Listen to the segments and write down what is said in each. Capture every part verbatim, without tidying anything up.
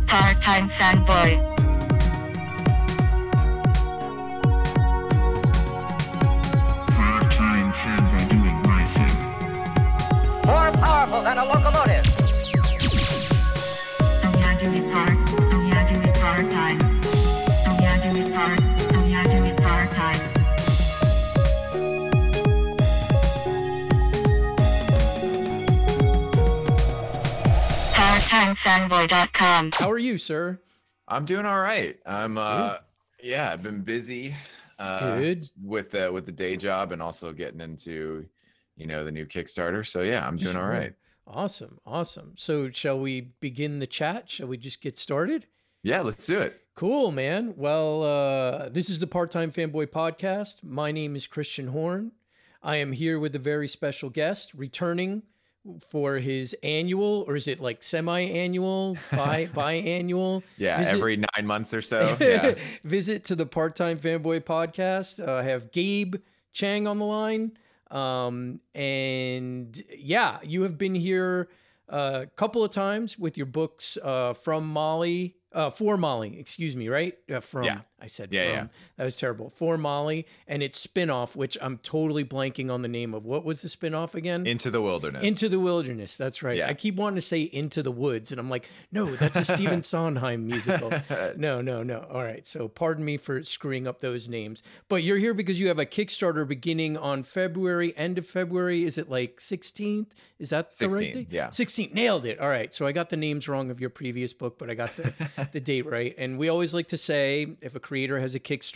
Part-time fanboy. Part-time fanboy doing my thing. More powerful than a locomotive. Oh yeah, do it part. Oh yeah, do it part-time. Oh yeah, do it part. Oh yeah, do it part-time. part time fanboy dot com. How are you, sir? I'm doing all right. I'm uh yeah, I've been busy uh Good. with the with the day job and also getting into, you know, the new Kickstarter. So yeah, I'm doing all Sure. right. Awesome. Awesome. So shall we begin the chat? Shall we just get started? Yeah, let's do it. Cool, man. Well, uh, this is the Part-Time Fanboy Podcast. My name is Christian Horn. I am here with a very special guest returning for his annual, or is it like semi-annual, bi biannual? Yeah, visit- every nine months or so. Yeah. visit to the Part-Time Fanboy Podcast. Uh, I have Gabe Chang on the line. Um, and yeah, you have been here a couple of times with your books uh, from Molly, uh, for Molly, excuse me, right? Uh, from, Yeah. I said Yeah, from. yeah. That was terrible. For Molly and its spinoff, which I'm totally blanking on the name of. What was the spinoff again? Into the Wilderness. Into the Wilderness. That's right. Yeah. I keep wanting to say Into the Woods, and I'm like, no, that's a Stephen Sondheim musical. No, no, no. All right. So pardon me for screwing up those names. But you're here because you have a Kickstarter beginning on February, end of February. Is it like sixteenth? Is that the right sixteen, date? yeah. sixteenth. Nailed it. All right. So I got the names wrong of your previous book, but I got the, the date right. And we always like to say if a creator has a Kickstarter,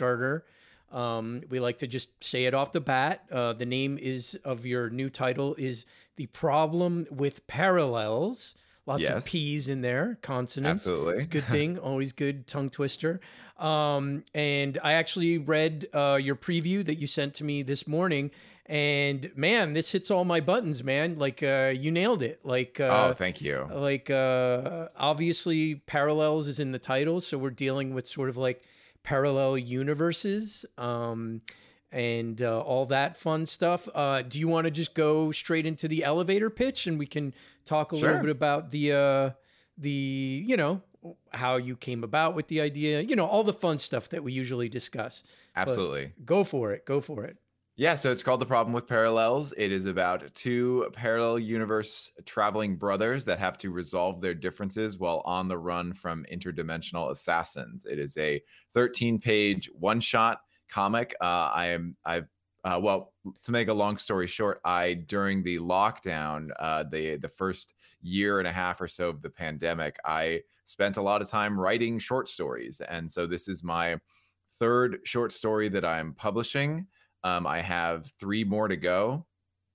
Um, we like to just say it off the bat. Uh, the name is of your new title is The Problem with Parallels. Lots of Yes. P's in there, consonants. Absolutely. It's a good thing. Always good tongue twister. Um, and I actually read uh, your preview that you sent to me this morning. And man, this hits all my buttons, man. Like uh, you nailed it. Like uh, Oh, thank you. like uh, obviously Parallels is in the title, so we're dealing with sort of like parallel universes um, and uh, all that fun stuff. Uh, do you want to just go straight into the elevator pitch and we can talk a little Sure. bit about the uh, the you know how you came about with the idea, you know, all the fun stuff that we usually discuss. But Absolutely. go for it. Go for it. Yeah, so it's called The Problem with Parallels. It is about two parallel universe traveling brothers that have to resolve their differences while on the run from interdimensional assassins. It is a thirteen page one-shot comic. Uh, I am I've uh, well, to make a long story short, I during the lockdown, uh, the the first year and a half or so of the pandemic, I spent a lot of time writing short stories, and so this is my third short story that I'm publishing. Um, I have three more to go,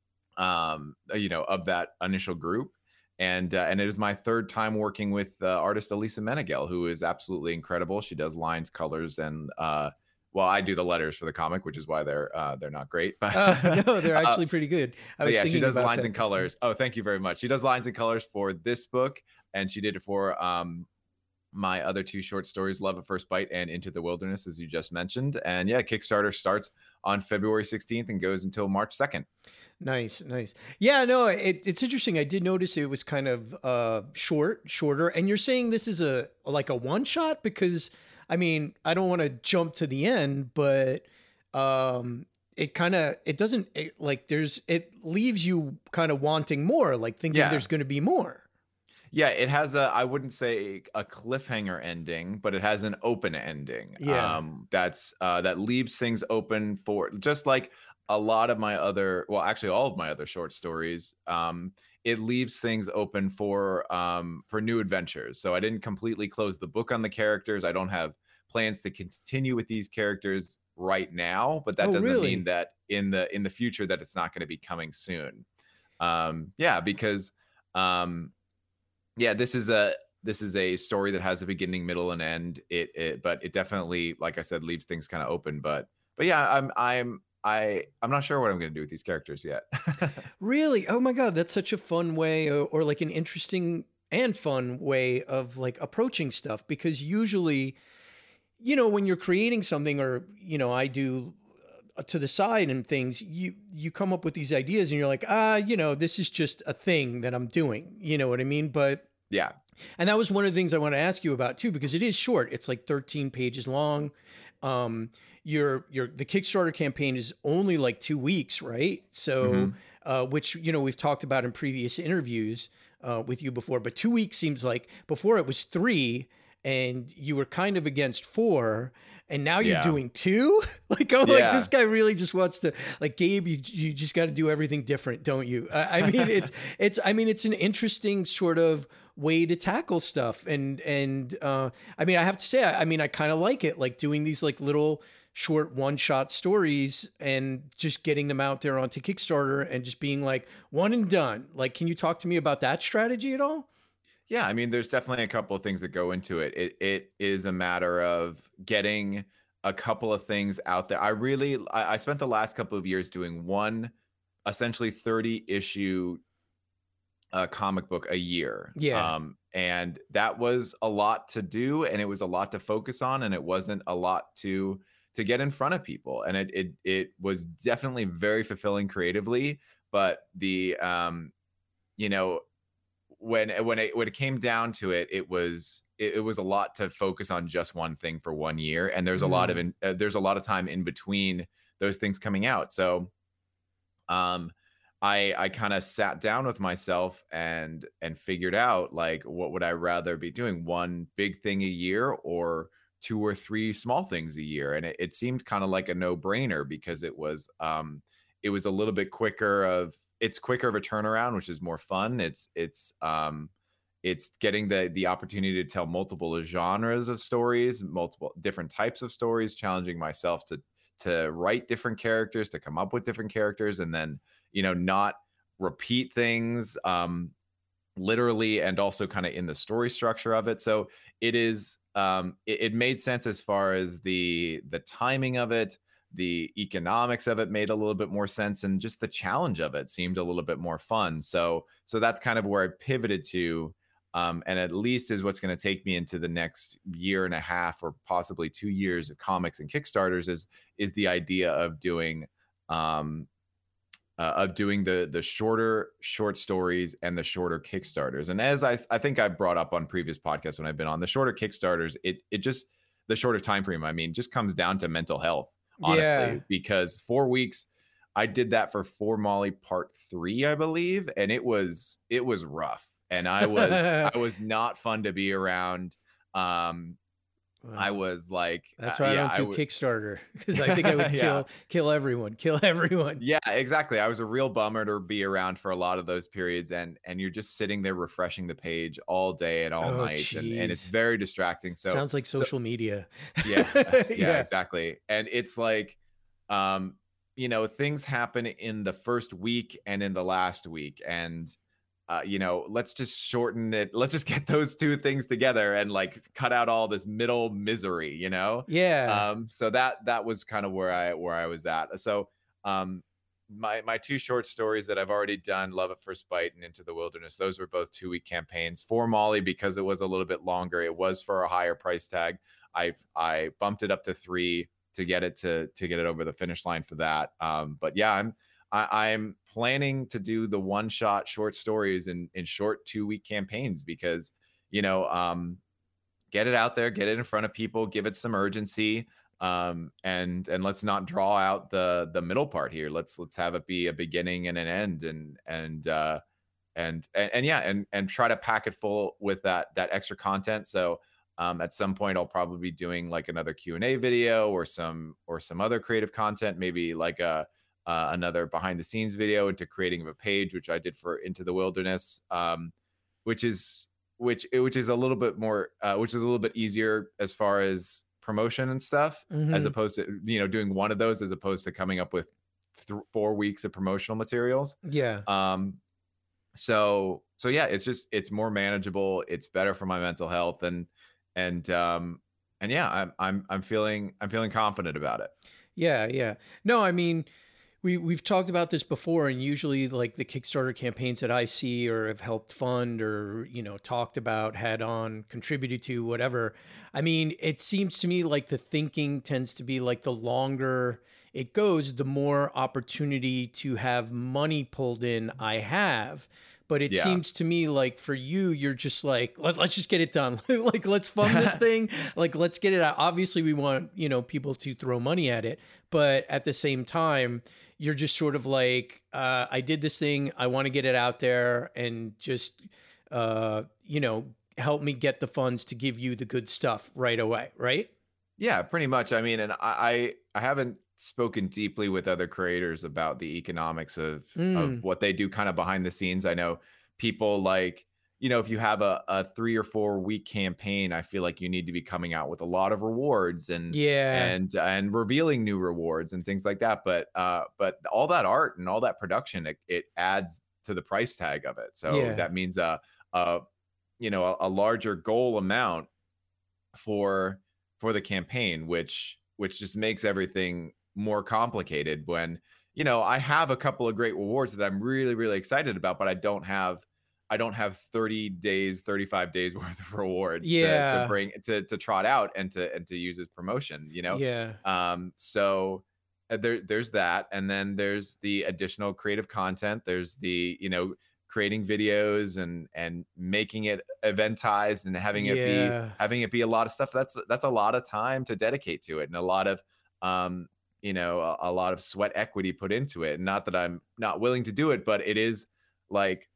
um, you know, of that initial group. And uh, and it is my third time working with uh, artist Elisa Menegel, who is absolutely incredible. She does lines, colors, and uh, well, I do the letters for the comic, which is why they're uh, they're not great. But Uh, no, they're uh, actually pretty good. I but was yeah, thinking she does about lines that and this morning. colors. Oh, thank you very much. She does lines and colors for this book, and she did it for um, my other two short stories, Love at First Bite and Into the Wilderness, as you just mentioned. And yeah, Kickstarter starts on February sixteenth and goes until March second. Nice, nice. Yeah, no, it, it's interesting. I did notice it was kind of uh, short, shorter. And you're saying this is a like a one shot because, I mean, I don't want to jump to the end, but um, it kind of it doesn't it, like there's it leaves you kind of wanting more, like thinking Yeah. there's going to be more. Yeah, it has a, I wouldn't say a cliffhanger ending, but it has an open ending. Yeah. Um, that's, uh, that leaves things open for just like a lot of my other, well, actually all of my other short stories. Um, it leaves things open for, um, for new adventures. So I didn't completely close the book on the characters. I don't have plans to continue with these characters right now, but that Oh, doesn't really? mean that in the, in the future that it's not going to be coming soon. Um, yeah, because, um, yeah, this is a this is a story that has a beginning, middle, and end. It, it but it definitely, like I said, leaves things kind of open. But but yeah, I'm I'm I I'm not sure what I'm gonna do with these characters yet. Really? Oh my God, that's such a fun way, or, or like an interesting and fun way of like approaching stuff. Because usually, you know, when you're creating something, or you know, I do uh, to the side and things, you you come up with these ideas, and you're like, ah, you know, this is just a thing that I'm doing. You know what I mean? But Yeah. And that was one of the things I want to ask you about too, because it is short. It's like thirteen pages long. Um, your your the Kickstarter campaign is only like two weeks, right? So, Mhm. uh, which you know we've talked about in previous interviews uh, with you before, but two weeks seems like before it was three, and you were kind of against four. And now you're Yeah. doing two? Like, oh, like Yeah. this guy really just wants to, like, Gabe, you you just got to do everything different, don't you? I, I mean, it's it's I mean, it's an interesting sort of way to tackle stuff, and and uh, I mean, I have to say, I, I mean, I kind of like it, like doing these like little short one shot stories and just getting them out there onto Kickstarter and just being like one and done. Like, can you talk to me about that strategy at all? Yeah, I mean, there's definitely a couple of things that go into it. It it is a matter of getting a couple of things out there. I really I, I spent the last couple of years doing one essentially thirty issue uh, comic book a year. Yeah. Um, and that was a lot to do, and it was a lot to focus on, and it wasn't a lot to to get in front of people. And it it it was definitely very fulfilling creatively, but the um, you know, when when it when it came down to it, it was it, it was a lot to focus on just one thing for one year, and there's a lot of in, uh, there's a lot of time in between those things coming out. So, um, I I kind of sat down with myself and and figured out like what would I rather be doing, one big thing a year or two or three small things a year, and it, it seemed kind of like a no brainer because it was um it was a little bit quicker of it's quicker of a turnaround, which is more fun. It's it's um it's getting the the opportunity to tell multiple genres of stories, multiple different types of stories, challenging myself to to write different characters, to come up with different characters, and then you know not repeat things um literally and also kind of in the story structure of it. So it is um it, it made sense as far as the the timing of it. The economics of it made a little bit more sense, and just the challenge of it seemed a little bit more fun. So, so that's kind of where I pivoted to, um, and at least is what's going to take me into the next year and a half, or possibly two years of comics and Kickstarters. Is is the idea of doing, um, uh, of doing the the shorter short stories and the shorter Kickstarters. And as I I think I brought up on previous podcasts when I've been on, the shorter Kickstarters, it it just the shorter time frame. I mean, just comes down to mental health. Honestly, Yeah. because four weeks, I did that for For Molly Part Three, I believe, and it was it was rough, and I was I was not fun to be around. Um, I Wow. was like, That's uh, why I yeah, don't do would- Kickstarter, because I think I would Yeah. kill kill everyone, kill everyone. Yeah, exactly. I was a real bummer to be around for a lot of those periods, and and you're just sitting there refreshing the page all day and all Oh, night, and, and it's jeez. very distracting. So Sounds like so- social media. yeah, yeah, Yeah. exactly. And it's like, um, you know, things happen in the first week and in the last week, and uh, you know, let's just shorten it. Let's just get those two things together and like cut out all this middle misery, you know. Yeah. Um, so that that was kind of where I where I was at. So, um, my my two short stories that I've already done, Love at First Bite and Into the Wilderness, those were both two week campaigns. For Molly, because it was a little bit longer, it was for a higher price tag. I've I bumped it up to three to get it to to get it over the finish line for that. Um, but yeah, I'm I, I'm planning to do the one shot short stories in in short two week campaigns because you know um, get it out there, get it in front of people, give it some urgency, um, and and let's not draw out the the middle part here. Let's let's have it be a beginning and an end, and and uh, and and, and yeah, and and try to pack it full with that that extra content. So. Um, at some point, I'll probably be doing like another Q and A video or some or some other creative content, maybe like a uh, another behind the scenes video into creating a page, which I did for Into the Wilderness, um, which is which which is a little bit more, uh, which is a little bit easier as far as promotion and stuff, Mhm. as opposed to you know doing one of those as opposed to coming up with th- four weeks of promotional materials. Yeah. Um, so so yeah, it's just it's more manageable. It's better for my mental health, and and um and yeah, I'm I'm I'm feeling I'm feeling confident about it. Yeah, yeah. No, I mean, we we've talked about this before, and usually like the Kickstarter campaigns that I see or have helped fund or you know talked about, had on, contributed to, whatever. I mean, it seems to me like the thinking tends to be like the longer it goes, the more opportunity to have money pulled in I have. But it Yeah. seems to me like for you, you're just like, Let, let's just get it done. Like, let's fund this thing. Like, let's get it out. Obviously, we want, you know, people to throw money at it. But at the same time, you're just sort of like, uh, I did this thing. I want to get it out there and just, uh, you know, help me get the funds to give you the good stuff right away. Right. Yeah, pretty much. I mean, and I I, I haven't spoken deeply with other creators about the economics of, Mm. of what they do kind of behind the scenes. I know people like, you know, if you have a, a three or four week campaign, I feel like you need to be coming out with a lot of rewards and Yeah. and and revealing new rewards and things like that. But uh, but all that art and all that production, it, it adds to the price tag of it. So Yeah. that means a, a you know a, a larger goal amount for for the campaign, which which just makes everything more complicated. When you know I have a couple of great rewards that I'm really really excited about, but I don't have I don't have thirty days, thirty-five days worth of rewards to, Yeah. to bring to to trot out and to and to use as promotion. You know, Yeah. um, so uh, there there's that, and then there's the additional creative content. There's the you know creating videos and and making it eventized and having it Yeah. be having it be a lot of stuff. That's that's a lot of time to dedicate to it, and a lot of um you know a, a lot of sweat equity put into it. Not that I'm not willing to do it, but it is like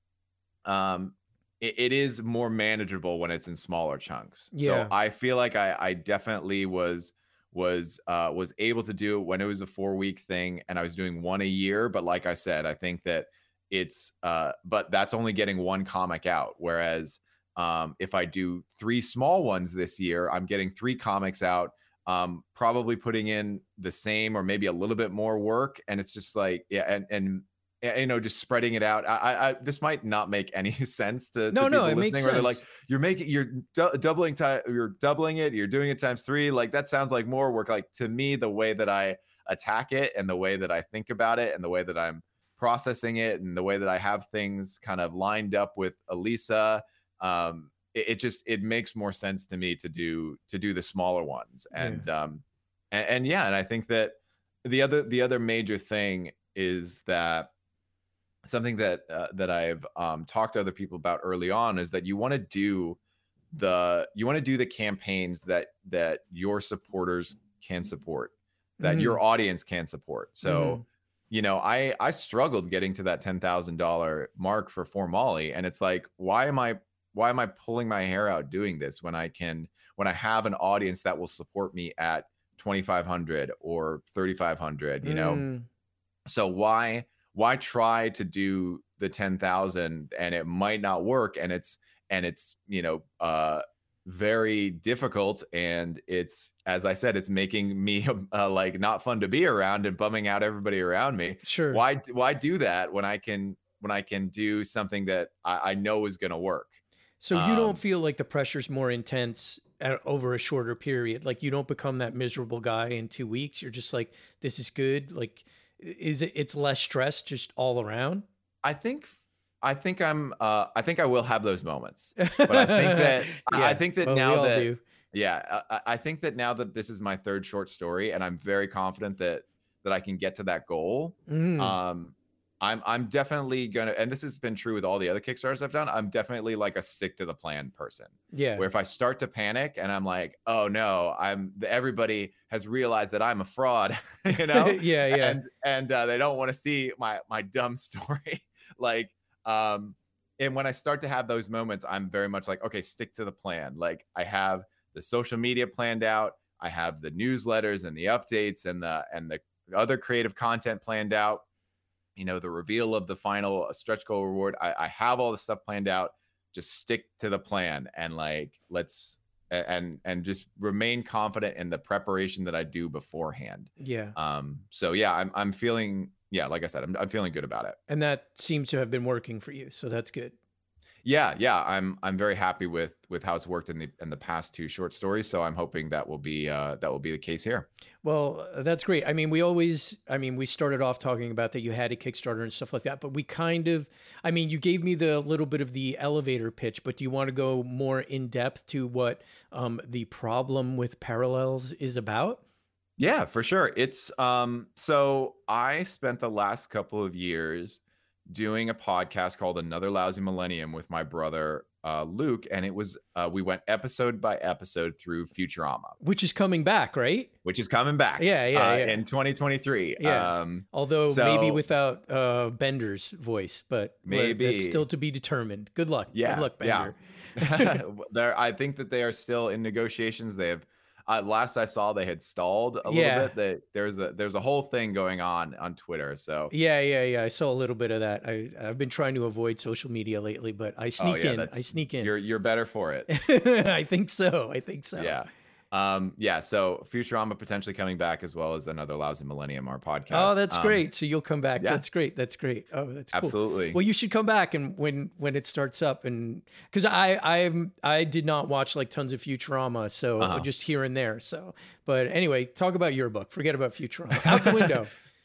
um it, it is more manageable when it's in smaller chunks. Yeah. So I feel like I I definitely was was uh was able to do it when it was a four week thing and I was doing one a year. But like I said, I think that it's uh but that's only getting one comic out. Whereas um if I do three small ones this year, I'm getting three comics out, um probably putting in the same or maybe a little bit more work. And it's just like yeah and and yeah, you know, just spreading it out. I, I, I this might not make any sense to, No, to no, people it makes listening. Where they're like, sense. you're making, you're du- doubling time, you're doubling it, you're doing it times three. Like that sounds like more work. Like to me, the way that I attack it and the way that I think about it and the way that I'm processing it and the way that I have things kind of lined up with Elisa, um, it, it just it makes more sense to me to do to do the smaller ones. And um, and, and yeah, and I think that the other the other major thing is that something that uh, that I've um, talked to other people about early on is that you want to do the you want to do the campaigns that that your supporters can support, that Mhm. your audience can support. So, Mhm. you know, I I struggled getting to that ten thousand dollar mark for For Molly, and it's like, why am I why am I pulling my hair out doing this when I can when I have an audience that will support me at twenty-five hundred or thirty-five hundred, you know? Mm. So why why try to do the ten thousand and it might not work, and it's and it's you know uh very difficult, and it's, as I said, it's making me uh, like not fun to be around and bumming out everybody around me. Sure. Why why do that when I can when I can do something that I, I know is going to work? So you Um, don't feel like the pressure's more intense at, over a shorter period? Like you don't become that miserable guy in two weeks. You're just like, this is good. Like, is it? It's less stress just all around. I think I think I'm uh I think I will have those moments, but I think that I- I think that well, we now all that do. yeah I, I think that now that this is my third short story and I'm very confident that that I can get to that goal. Mm. Um, I'm I'm definitely gonna, and this has been true with all the other Kickstarters I've done. I'm definitely like a stick to the plan person. Yeah. Where if I start to panic and I'm like, oh no, I'm everybody has realized that I'm a fraud, you know? Yeah, yeah. And and uh, they don't want to see my my dumb story. Like, um, and when I start to have those moments, I'm very much like, okay, stick to the plan. Like I have the social media planned out, I have the newsletters and the updates and the and the other creative content planned out. You know, the reveal of the final stretch goal reward. I, I have all the stuff planned out. Just stick to the plan and like let's and and just remain confident in the preparation that I do beforehand. Yeah. Um. So yeah, I'm I'm feeling yeah, like I said, I'm I'm feeling good about it. And that seems to have been working for you. So that's good. Yeah, yeah, I'm I'm very happy with with how it's worked in the in the past two short stories. So I'm hoping that will be uh, that will be the case here. Well, uh, that's great. I mean, we always, I mean, we started off talking about that you had a Kickstarter and stuff like that, but we kind of, I mean, you gave me the little bit of the elevator pitch, but do you want to go more in depth to what um, the problem with Parallels is about? Yeah, for sure. It's um so I spent the last couple of years doing a podcast called Another Lousy Millennium with my brother uh Luke, and it was uh we went episode by episode through Futurama, Which is coming back, right? which is coming back Yeah, yeah, uh, yeah. in twenty twenty-three. Yeah. Um Although so- maybe without uh, Bender's voice, but but Maybe. that's still to be determined. Good luck. Yeah, Good luck, yeah. Bender. there I think that they are still in negotiations. They have uh, last I saw they had stalled a Yeah. little bit. They, there's a there's a whole thing going on on Twitter. So Yeah, yeah, yeah. I saw a little bit of that. I I've been trying to avoid social media lately, but I sneak oh, yeah, in. I that's- sneak in. You're you're better for it. I think so. I think so. Yeah. Um, yeah, so Futurama potentially coming back, as well as Another Lousy Millennium, our podcast. Oh, that's Um, great. So you'll come back. yeah. That's great. That's great. Oh, that's cool. Absolutely. Well, you should come back and when when it starts up, and because I I'm I did not watch like tons of Futurama, so Uh-huh. just here and there. So, but anyway, talk about your book. Forget about Futurama. Out the window.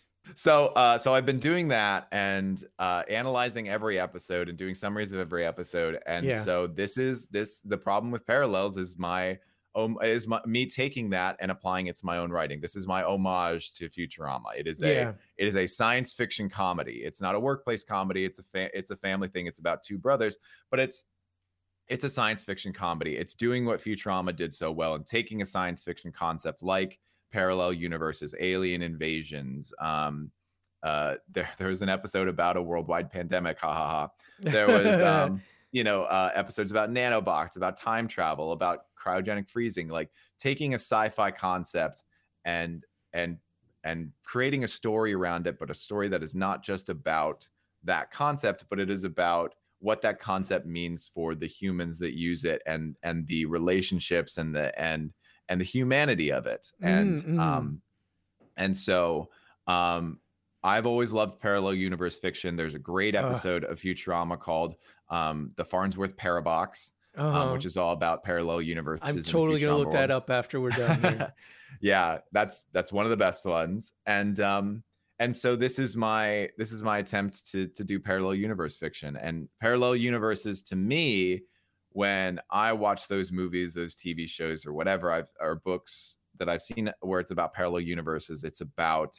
So, uh, so I've been doing that and uh, analyzing every episode and doing summaries of every episode. And Yeah. so this is this the problem with Parallels is my um, is my, me taking that and applying it to my own writing. This is my homage to Futurama. It is a Yeah. it is a science fiction comedy. It's not a workplace comedy. It's a fa- it's a family thing. It's about two brothers, but it's it's a science fiction comedy. It's doing what Futurama did so well and taking a science fiction concept like parallel universes, alien invasions. Um, uh, there, there was an episode about a worldwide pandemic. Ha ha ha. There was, um, you know, uh, episodes about nanobots, about time travel, about cryogenic freezing, like taking a sci-fi concept and and and creating a story around it, but a story that is not just about that concept, but it is about what that concept means for the humans that use it and and the relationships and the and and the humanity of it. And Mm, mm. um and so um I've always loved parallel universe fiction. There's a great Ugh. episode of Futurama called um the Farnsworth Paradox, Uh-huh. um, which is all about parallel universes. I'm in the totally gonna Futurama look that world. up after we're done here. Yeah, that's that's one of the best ones. And um and so this is my this is my attempt to to do parallel universe fiction. And parallel universes to me, when I watch those movies, those T V shows or whatever I've or books that I've seen where it's about parallel universes, it's about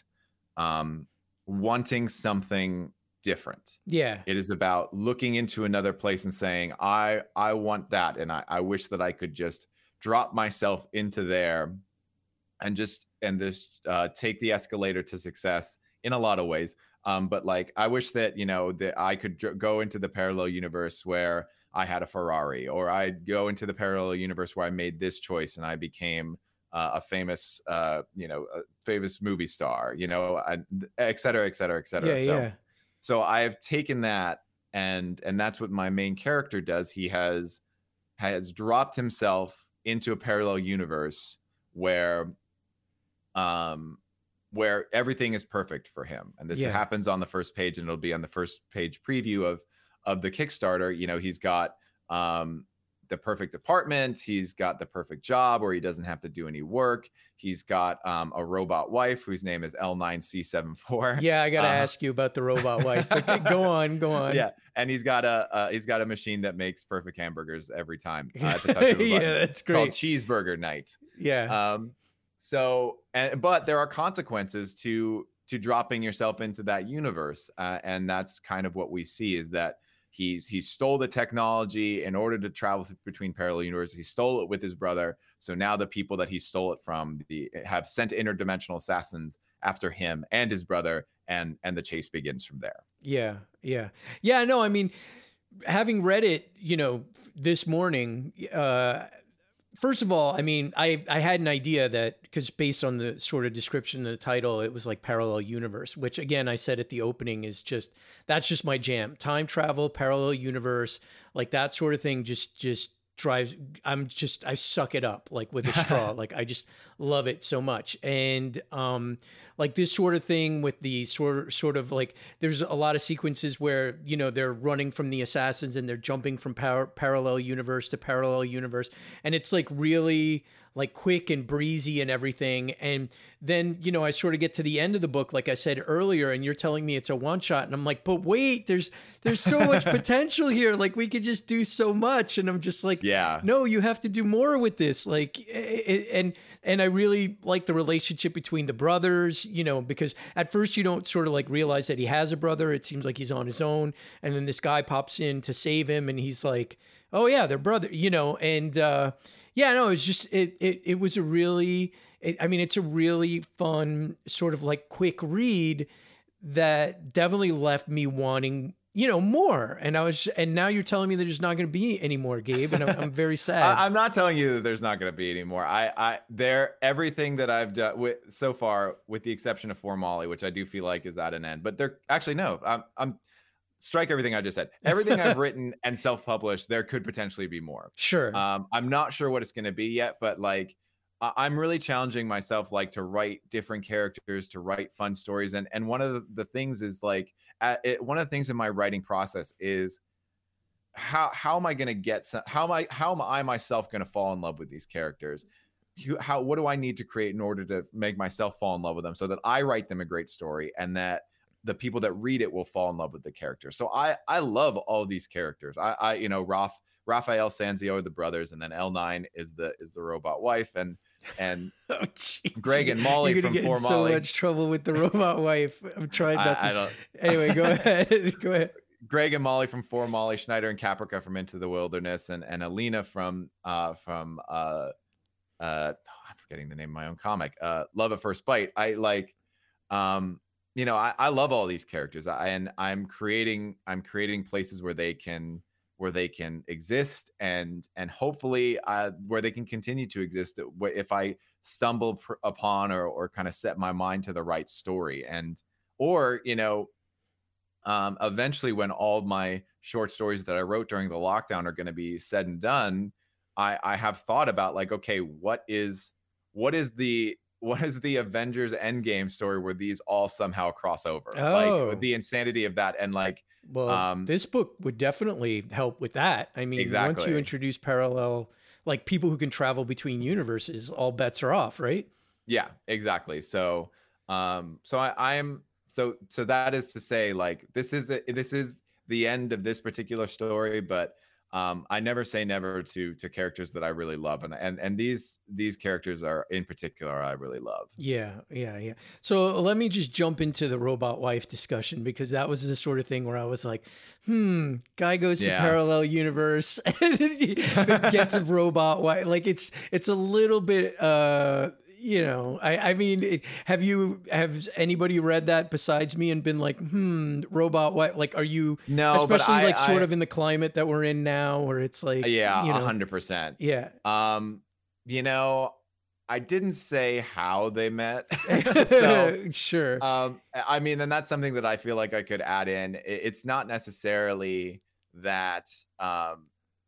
um wanting something different. Yeah. It is about looking into another place and saying, I I want that. And I, I wish that I could just drop myself into there and just and just uh, take the escalator to success in a lot of ways. Um, but like, I wish that, you know, that I could dr- go into the parallel universe where I had a Ferrari, or I'd go into the parallel universe where I made this choice and I became uh, a famous, uh, you know, a famous movie star, you know, and et cetera, et cetera, et cetera. Yeah, so, yeah. so I have taken that and, and that's what my main character does. He has, has dropped himself into a parallel universe where, um, where everything is perfect for him. And this Yeah. happens on the first page, and it'll be on the first page preview of, of the Kickstarter. You know, he's got, um, the perfect apartment. He's got the perfect job where he doesn't have to do any work. He's got, um, a robot wife whose name is L nine C seventy-four. Yeah, I gotta Uh, ask you about the robot wife. But go on, go on. Yeah, and he's got a uh, he's got a machine that makes perfect hamburgers every time uh, at the touch of a Yeah, button. that's Called great. Cheeseburger Night. Yeah. Um, so, and but there are consequences to to dropping yourself into that universe, uh, and that's kind of what we see is that he's he stole the technology in order to travel th- between parallel universes. He stole it with his brother. So now the people that he stole it from the, have sent interdimensional assassins after him and his brother, and and the chase begins from there. Yeah, yeah, yeah. No, I mean, having read it, you know, f- this morning. Uh, first of all, I mean, I I had an idea that because based on the sort of description of the title, it was like parallel universe, which again I said at the opening is just that's just my jam. Time travel, parallel universe, like that sort of thing. Just just drives. I'm just I suck it up like with a straw. Like I just love it so much. And um, like this sort of thing with the sort sort of like there's a lot of sequences where you know they're running from the assassins and they're jumping from par- parallel universe to parallel universe, and it's like really like quick and breezy and everything. And then, you know, I sort of get to the end of the book, like I said earlier, and you're telling me it's a one shot. And I'm like, but wait, there's, there's so much potential here. Like we could just do so much. And I'm just like, Yeah. no, you have to do more with this. Like, i- i- and and I really like the relationship between the brothers. You know, because at first you don't sort of like realize that he has a brother. It seems like he's on his own, and then this guy pops in to save him, and he's like, oh yeah, they're brother. You know, and uh, yeah, no, it's just it it it was a really. It, I mean, it's a really fun sort of like quick read that definitely left me wanting, you know, more. And I was, and now you're telling me that there's not going to be any more, Gabe, and I'm, I'm very sad. I, I'm not telling you that there's not going to be any more. I, I, there, everything that I've done with so far, with the exception of For Molly, which I do feel like is at an end. But they're actually no. I'm, I'm strike everything I just said. Everything I've written and self-published, there could potentially be more. Sure. Um, I'm not sure what it's going to be yet, but like. I- I'm really challenging myself, like to write different characters, to write fun stories, and and one of the, the things is like, uh, it, one of the things in my writing process is how how am I going to get some, how am I how am I myself going to fall in love with these characters? You, how what do I need to create in order to make myself fall in love with them, so that I write them a great story, and that the people that read it will fall in love with the characters. So I I love all these characters. I I you know Ralph. Raphael, Sanzio are the brothers, and then L nine is the is the robot wife, and and oh, geez. Greg and Molly You're from gonna get in For so Molly. much trouble with the robot wife. I'm trying not I, to. I don't. Anyway, go ahead. Go ahead. Greg and Molly from For Molly, Schneider and Caprica from Into the Wilderness, and and Alina from uh from uh uh I'm forgetting the name of my own comic, uh Love at First Bite. I like, um you know I, I love all these characters, I, and I'm creating I'm creating places where they can where they can exist, and and hopefully uh, where they can continue to exist if I stumble pr- upon or or kind of set my mind to the right story, and or you know um, eventually when all my short stories that I wrote during the lockdown are going to be said and done, I I have thought about like, okay, what is what is the what is the Avengers Endgame story where these all somehow cross over, Oh. like the insanity of that, and like. Well, Um, this book would definitely help with that. I mean, once Exactly. you introduce parallel, like people who can travel between universes, all bets are off, right? Yeah, exactly. So, um, so I, I am so so that is to say, like this is a, this is the end of this particular story, but um, I never say never to to characters that I really love, and and and these these characters are in particular I really love. Yeah, yeah, yeah. So let me just jump into the robot wife discussion, because that was the sort of thing where I was like, hmm, guy goes Yeah. to parallel universe and he gets a robot wife. Like it's it's a little bit uh you know, I, I mean, it, have you, have anybody read that besides me and been like, hmm, robot wife? Like, are you, No, but especially I- like sort I- of in the climate that we're in now, where it's like, Yeah, you a know, hundred percent. yeah. Um, you know, I didn't say how they met, so. Sure. Um, I mean, and that's something that I feel like I could add in. I- It's not necessarily that, um,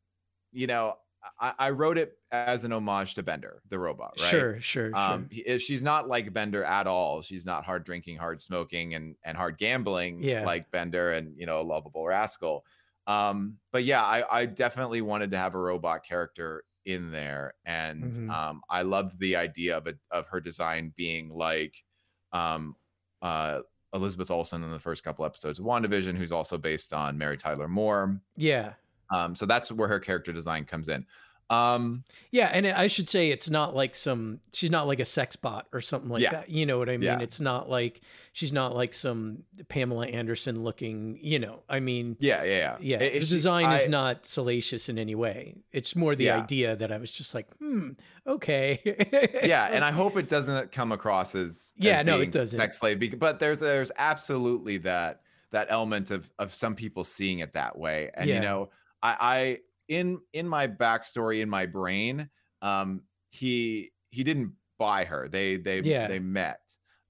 you know, I, I wrote it as an homage to Bender, the robot, right? Sure, sure, Um, sure. he- she's not like Bender at all. She's not hard drinking, hard smoking, and and hard gambling Yeah. like Bender, and you know, a lovable rascal. Um, but yeah, I, I definitely wanted to have a robot character in there, and Mhm. um, I loved the idea of it of her design being like um, uh, Elizabeth Olsen in the first couple episodes of WandaVision, who's also based on Mary Tyler Moore. Yeah. Um, so that's where her character design comes in. Um, Yeah, and I should say it's not like some, she's not like a sex bot or something like Yeah. that. You know what I mean? Yeah. It's not like, she's not like some Pamela Anderson looking, you know, I mean, yeah, yeah, yeah. yeah, It- the it- she- design is I- not salacious in any way. It's more the Yeah. idea that I was just like, hmm, okay. yeah, and I hope it doesn't come across as Yeah, as no, it being doesn't. sex slave. bec- But there's there's absolutely that that element of of some people seeing it that way, and Yeah. you know, I, I in in my backstory in my brain, um, he he didn't buy her. They they Yeah. they met.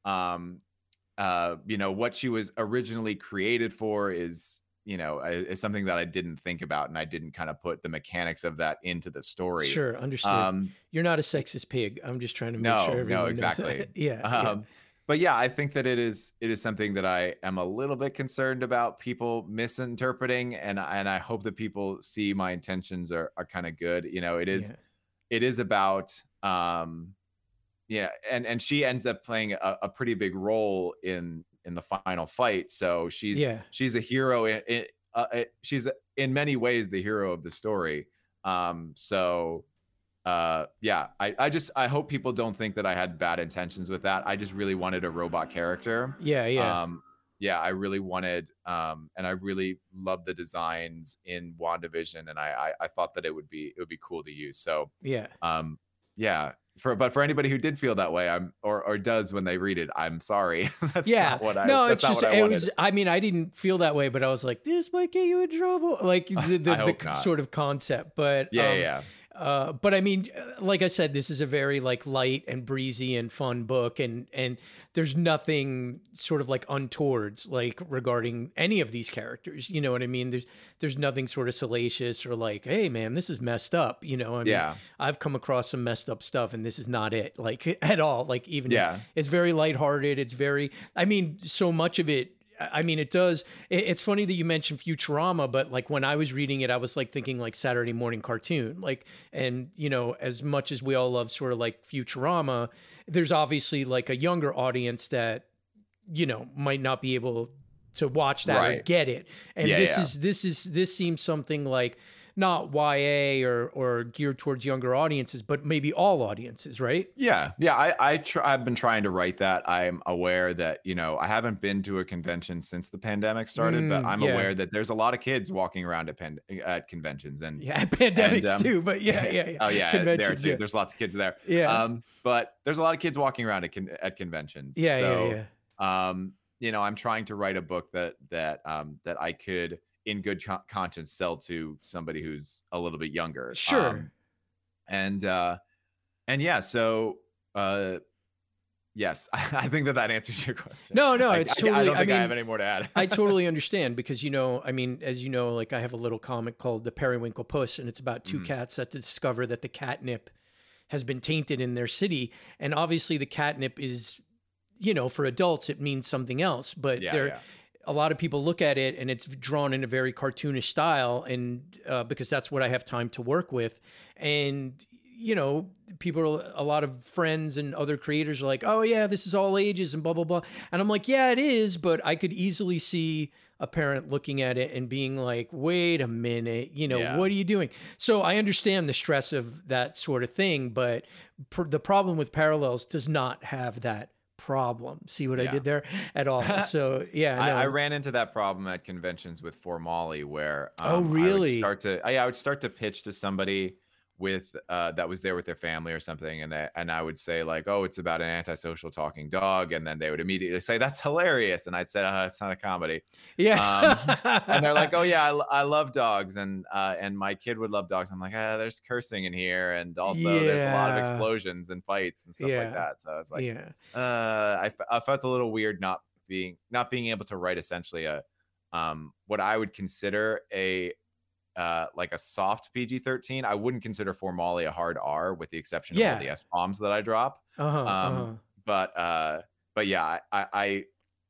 Um, uh, you know what she was originally created for is. You know, is is something that I didn't think about, and I didn't kind of put the mechanics of that into the story. Sure, understood. Um, You're not a sexist pig. I'm just trying to make No, sure no, everyone knows exactly. that. Yeah, yeah. Um, but yeah, I think that it is it is something that I am a little bit concerned about people misinterpreting, and I- and I hope that people see my intentions are are kind of good. You know, it is Yeah. it is about um, yeah, and and she ends up playing a, a pretty big role in in the final fight. So she's Yeah. she's a hero. In, in, uh, uh, she's in many ways the hero of the story. Um, so uh, yeah, I, I just I hope people don't think that I had bad intentions with that. I just really wanted a robot character. Yeah, yeah. Um, yeah, I really wanted, um, and I really loved the designs in WandaVision, and I, I I thought that it would be it would be cool to use. So Yeah. um, yeah. For but for anybody who did feel that way, I'm or or does when they read it, I'm sorry. That's Yeah. not what I. No, that's it's not just what I it wanted. was I mean, I didn't feel that way, but I was like, this might get you in trouble. Like the the, I hope the not. sort of concept. But Yeah, um, yeah, yeah. Uh, but I mean, like I said, this is a very like light and breezy and fun book, and and there's nothing sort of like untowards like regarding any of these characters. You know what I mean? There's there's nothing sort of salacious or like, hey man, this is messed up. You know? I mean, Yeah. I've come across some messed up stuff, and this is not it. Like at all. Like even Yeah. it's very lighthearted. It's very. I mean, so much of it. I mean, it does. it- It's funny that you mentioned Futurama, but like when I was reading it, I was like thinking like Saturday morning cartoon. Like, and you know, as much as we all love sort of like Futurama, there's obviously like a younger audience that, you know, might not be able to watch that or Right. get it. And Yeah, this yeah. is this is this seems something like not Y A or or geared towards younger audiences, but maybe all audiences, right? Yeah, yeah. I I tr- I've been trying to write that. I'm aware that you know I haven't been to a convention since the pandemic started, but Mm, I'm yeah. aware that there's a lot of kids walking around at pen- at conventions and Yeah, pandemics um, too, but yeah, yeah, yeah. oh yeah, there Conventions, too. yeah. There's lots of kids there. Yeah. Um, but there's a lot of kids walking around at con- at conventions. Yeah, so, yeah, yeah. Um, you know, I'm trying to write a book that that um that I could, in good con- conscience, sell to somebody who's a little bit younger. Sure. Um, and uh, and yeah, so uh, yes, I think that that answers your question. No, no, I, it's I- totally. I don't think I, mean, have any more to add. I totally understand because you know, I mean, as you know, like I have a little comic called The Periwinkle Puss, and it's about two Mhm. cats that discover that the catnip has been tainted in their city, and obviously the catnip is, you know, for adults it means something else, but Yeah, there. yeah. A lot of people look at it and it's drawn in a very cartoonish style, and uh, because that's what I have time to work with, and you know, people, a lot of friends and other creators are like, oh yeah, this is all ages and blah blah blah, and I'm like, yeah, it is, but I could easily see a parent looking at it and being like, wait a minute, you know, Yeah. what are you doing? So I understand the stress of that sort of thing, but per- the problem with Parallels does not have that problem. See what I Yeah. did there at all? So yeah, no. I, I ran into that problem at conventions with For Molly, where um, Oh, I would really? start to I, I would start to pitch to somebody with uh, that was there with their family or something, and I, and I would say like, oh, it's about an antisocial talking dog, and then they would immediately say that's hilarious, and I'd say, uh, it's not a comedy, yeah. um, and they're like, oh yeah, I, lo- I love dogs, and uh, and my kid would love dogs. I'm like, ah, there's cursing in here, and also there's a lot of Yeah. explosions and fights and stuff Yeah. like that. So it's like, yeah. uh, I, f- I felt a little weird not being not being able to write essentially a um what I would consider a uh like a soft P G thirteen. I wouldn't consider For Molly a hard R, with the exception of Yeah. all the S bombs that I drop. Uh-huh, Um, uh-huh. but uh, but yeah, I I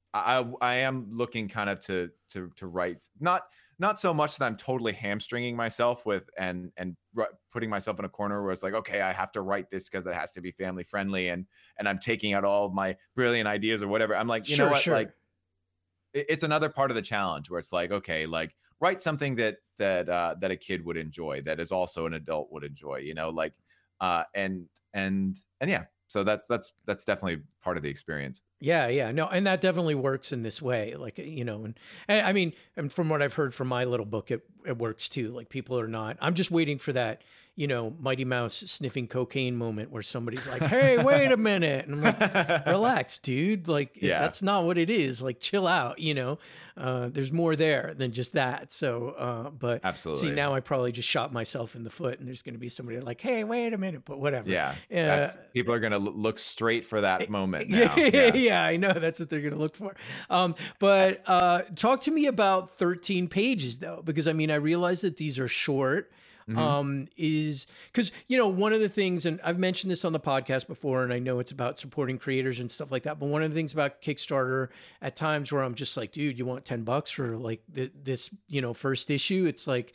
I I I am looking kind of to to to write not not so much that I'm totally hamstringing myself with and and ri- putting myself in a corner where it's like, okay, I have to write this because it has to be family friendly, and and I'm taking out all of my brilliant ideas or whatever. I'm like, you Sure, know what, sure. like it- it's another part of the challenge where it's like, okay, like write something that that uh that a kid would enjoy, that is also an adult would enjoy, you know, like uh and and and yeah, so that's that's that's definitely part of the experience. Yeah, yeah, no, and that definitely works in this way. Like, you know, and, and I mean, and from what I've heard from my little book, it, it works too. Like, people are not, I'm just waiting for that, you know, Mighty Mouse sniffing cocaine moment where somebody's like, hey, wait a minute. And I'm like, relax, dude. Like, it- Yeah. that's not what it is. Like, chill out, you know, uh, there's more there than just that. So, uh, but Absolutely. see, now I probably just shot myself in the foot, and there's going to be somebody like, hey, wait a minute, but whatever. Yeah, Uh, that's people are gonna l- look straight for that moment now. Yeah, Yeah. I know that's what they're going to look for. Um, but uh, talk to me about thirteen pages, though, because I mean, I realize that these are short. Mm-hmm. Um, is because, you know, one of the things, and I've mentioned this on the podcast before, and I know it's about supporting creators and stuff like that. But one of the things about Kickstarter at times where I'm just like, dude, you want ten bucks for like th- this, you know, first issue? It's like,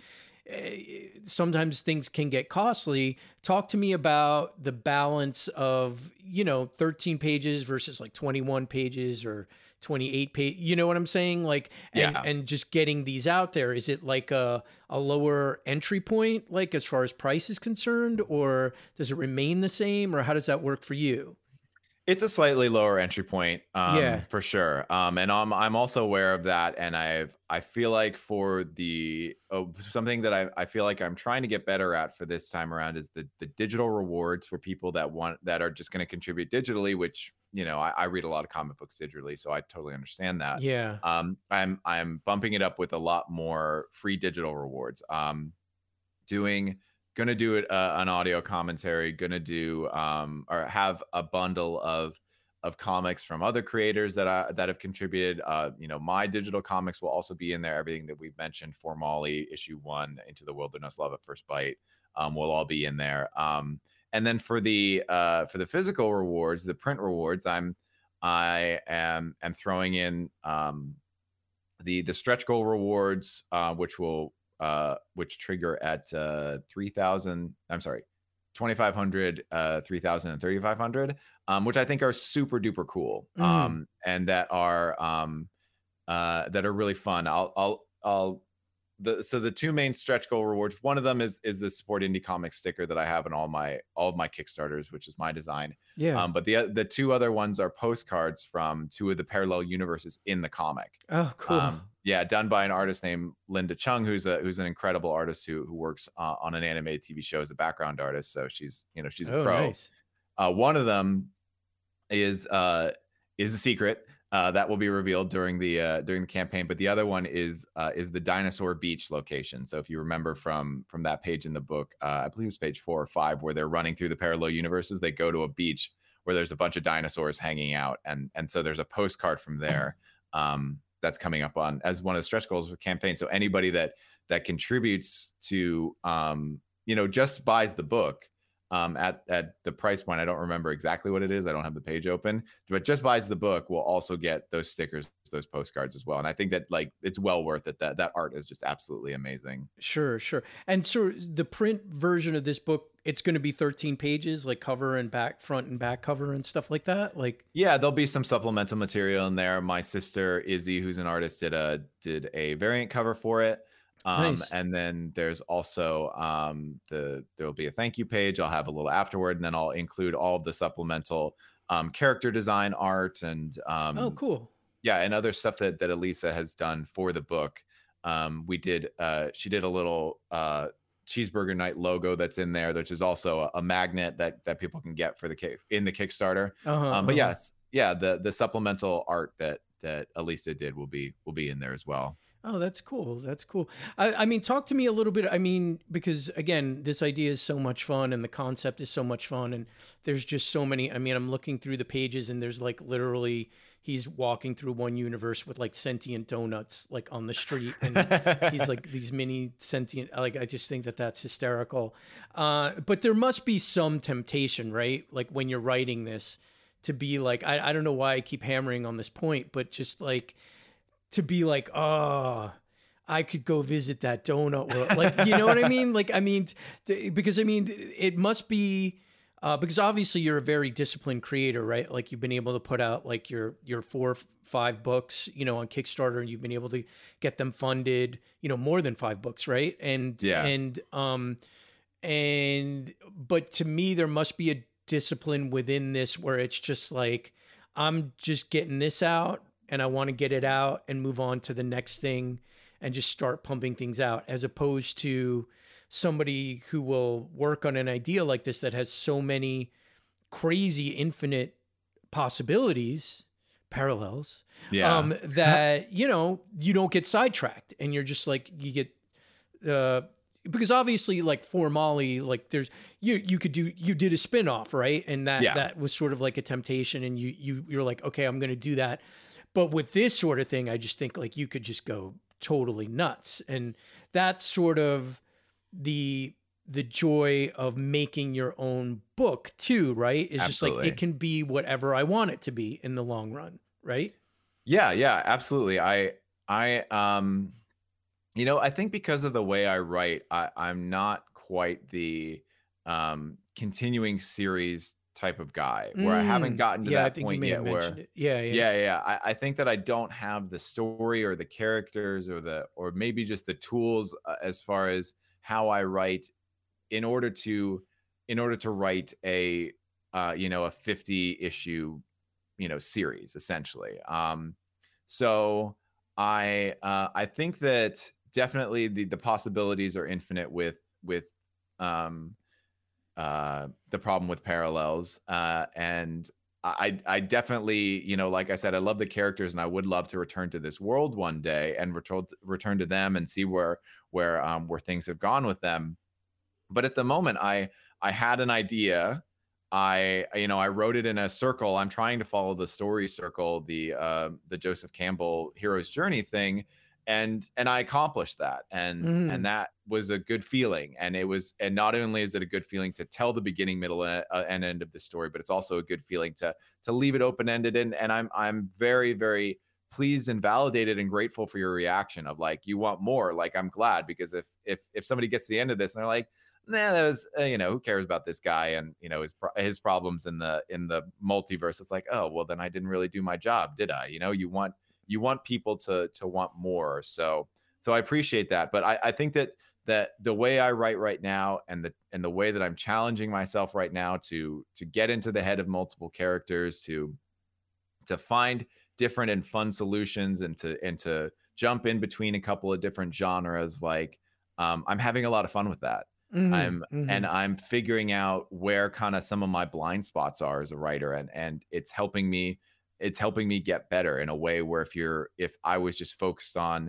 sometimes things can get costly. Talk to me about the balance of, you know, thirteen pages versus like twenty-one pages or twenty-eight page, you know what I'm saying? Like, and, Yeah. and just getting these out there, is it like a, a lower entry point, like as far as price is concerned, or does it remain the same, or how does that work for you? It's a slightly lower entry point, um, Yeah. for sure. Um, and I'm I'm also aware of that, and I've I feel like for the oh, something that I, I feel like I'm trying to get better at for this time around is the the digital rewards for people that want that are just going to contribute digitally. Which, you know, I, I read a lot of comic books digitally, so I totally understand that. Yeah. Um, I'm I'm bumping it up with a lot more free digital rewards. Um, doing gonna do it uh, an audio commentary, gonna do um or have a bundle of of comics from other creators that I that have contributed. Uh you know, my digital comics will also be in there. Everything that we've mentioned, For Molly, issue one, Into the Wilderness, Love at First Bite, um will all be in there. Um and then for the uh for the physical rewards, the print rewards, i'm i am am throwing in um the the stretch goal rewards, uh, which will uh, which trigger at uh, three thousand. I'm sorry, twenty-five hundred, uh, three thousand, and thirty-five hundred, um, which I think are super duper cool, Mm. um, and that are um, uh, that are really fun. I'll I'll I'll the so the two main stretch goal rewards. One of them is is the support indie comics sticker that I have in all my all of my Kickstarters, which is my design. Yeah. Um, but the the two other ones are postcards from two of the parallel universes in the comic. Oh, cool. Um, yeah, done by an artist named Linda Chung, who's a who's an incredible artist who who works uh, on an animated T V show as a background artist. So she's you know she's a oh, pro. nice. Uh, one of them is uh, is a secret uh, that will be revealed during the uh, during the campaign. But the other one is uh, is the Dinosaur Beach location. So if you remember from from that page in the book, uh, I believe it's page four or five, where they're running through the parallel universes, they go to a beach where there's a bunch of dinosaurs hanging out, and and so there's a postcard from there. Um, that's coming up on as one of the stretch goals of the campaign. So anybody that that contributes to um, you know, just buys the book um, at at the price point. I don't remember exactly what it is. I don't have the page open, but just buys the book will also get those stickers, those postcards as well. And I think that like it's well worth it. That that art is just absolutely amazing. Sure, sure. And so the print version of this book, it's going to be thirteen pages, like cover and back, front and back cover and stuff like that. Like, Yeah, there'll be some supplemental material in there. My sister Izzy, who's an artist, did a did a variant cover for it. Um, Nice. And then there's also um, the there will be a thank you page. I'll have a little afterward, and then I'll include all of the supplemental um, character design art and um, oh, cool. yeah, and other stuff that that Elisa has done for the book. Um, we did uh, she did a little uh, Cheeseburger Night logo that's in there, which is also a, a magnet that that people can get for the kick in the Kickstarter. Uh-huh, Um, but uh-huh. yes, yeah, the the supplemental art that that Elisa did will be will be in there as well. Oh, that's cool. That's cool. I, I mean, talk to me a little bit. I mean, because again, this idea is so much fun and the concept is so much fun. And there's just so many. I mean, I'm looking through the pages and there's like literally he's walking through one universe with like sentient donuts like on the street. And he's like these mini sentient. Like, I just think that that's hysterical. Uh, but there must be some temptation, right? Like when you're writing this to be like, I, I don't know why I keep hammering on this point, but just like, to be like, oh, I could go visit that donut world. Like, you know what I mean? Like, I mean, th- because I mean, it must be, uh, because obviously you're a very disciplined creator, right? Like you've been able to put out like your, your four, f- five books, you know, on Kickstarter, and you've been able to get them funded, you know, more than five books. Right. And, Yeah. and, um, and, but to me, there must be a discipline within this where it's just like, I'm just getting this out, and I want to get it out and move on to the next thing and just start pumping things out, as opposed to somebody who will work on an idea like this that has so many crazy infinite possibilities, parallels, Yeah. um, that, you know, you don't get sidetracked and you're just like, you get, uh, because obviously like For Molly, like there's, you, you could do, you did a spin-off, right? And that, Yeah. that was sort of like a temptation, and you, you, you're like, okay, I'm going to do that. But with this sort of thing, I just think like you could just go totally nuts. And that's sort of the the joy of making your own book too, right? It's just like Absolutely. it can be whatever I want it to be in the long run, right? Yeah, yeah, absolutely. I I um you know, I think because of the way I write, I, I'm not quite the um continuing series type of guy where I haven't Mm. gotten to Yeah, I that think you point may yet have where mentioned it. Yeah, yeah. yeah, yeah. I, I think that I don't have the story or the characters or the or maybe just the tools uh, as far as how I write in order to in order to write a uh, you know a fifty issue you know series essentially. Um, so I uh, I think that definitely the the possibilities are infinite with with um, uh, the problem with parallels uh, and I, I definitely, you know, like I said, I love the characters, and I would love to return to this world one day and return return to them and see where where um, where things have gone with them. But at the moment, I I had an idea. I you know I wrote it in a circle. I'm trying to follow the story circle, the uh, the Joseph Campbell hero's journey thing, and and I accomplished that, and Mhm. and that was a good feeling. And it was, and not only is it a good feeling to tell the beginning, middle, and, uh, and end of the story, but it's also a good feeling to to leave it open ended. And and I'm I'm very very pleased and validated and grateful for your reaction of like, you want more. Like, I'm glad, because if if if somebody gets to the end of this and they're like, nah, that was uh, you know, who cares about this guy and you know his pro- his problems in the in the multiverse, it's like, oh well, then I didn't really do my job, did I? You know, you want you want people to to want more. So so I appreciate that. But I, I think that that the way I write right now, and the and the way that I'm challenging myself right now to to get into the head of multiple characters, to to find different and fun solutions, and to and to jump in between a couple of different genres, like um, I'm having a lot of fun with that. Mhm, I'm mhm. and I'm figuring out where kind of some of my blind spots are as a writer, and and it's helping me it's helping me get better in a way where if you're if I was just focused on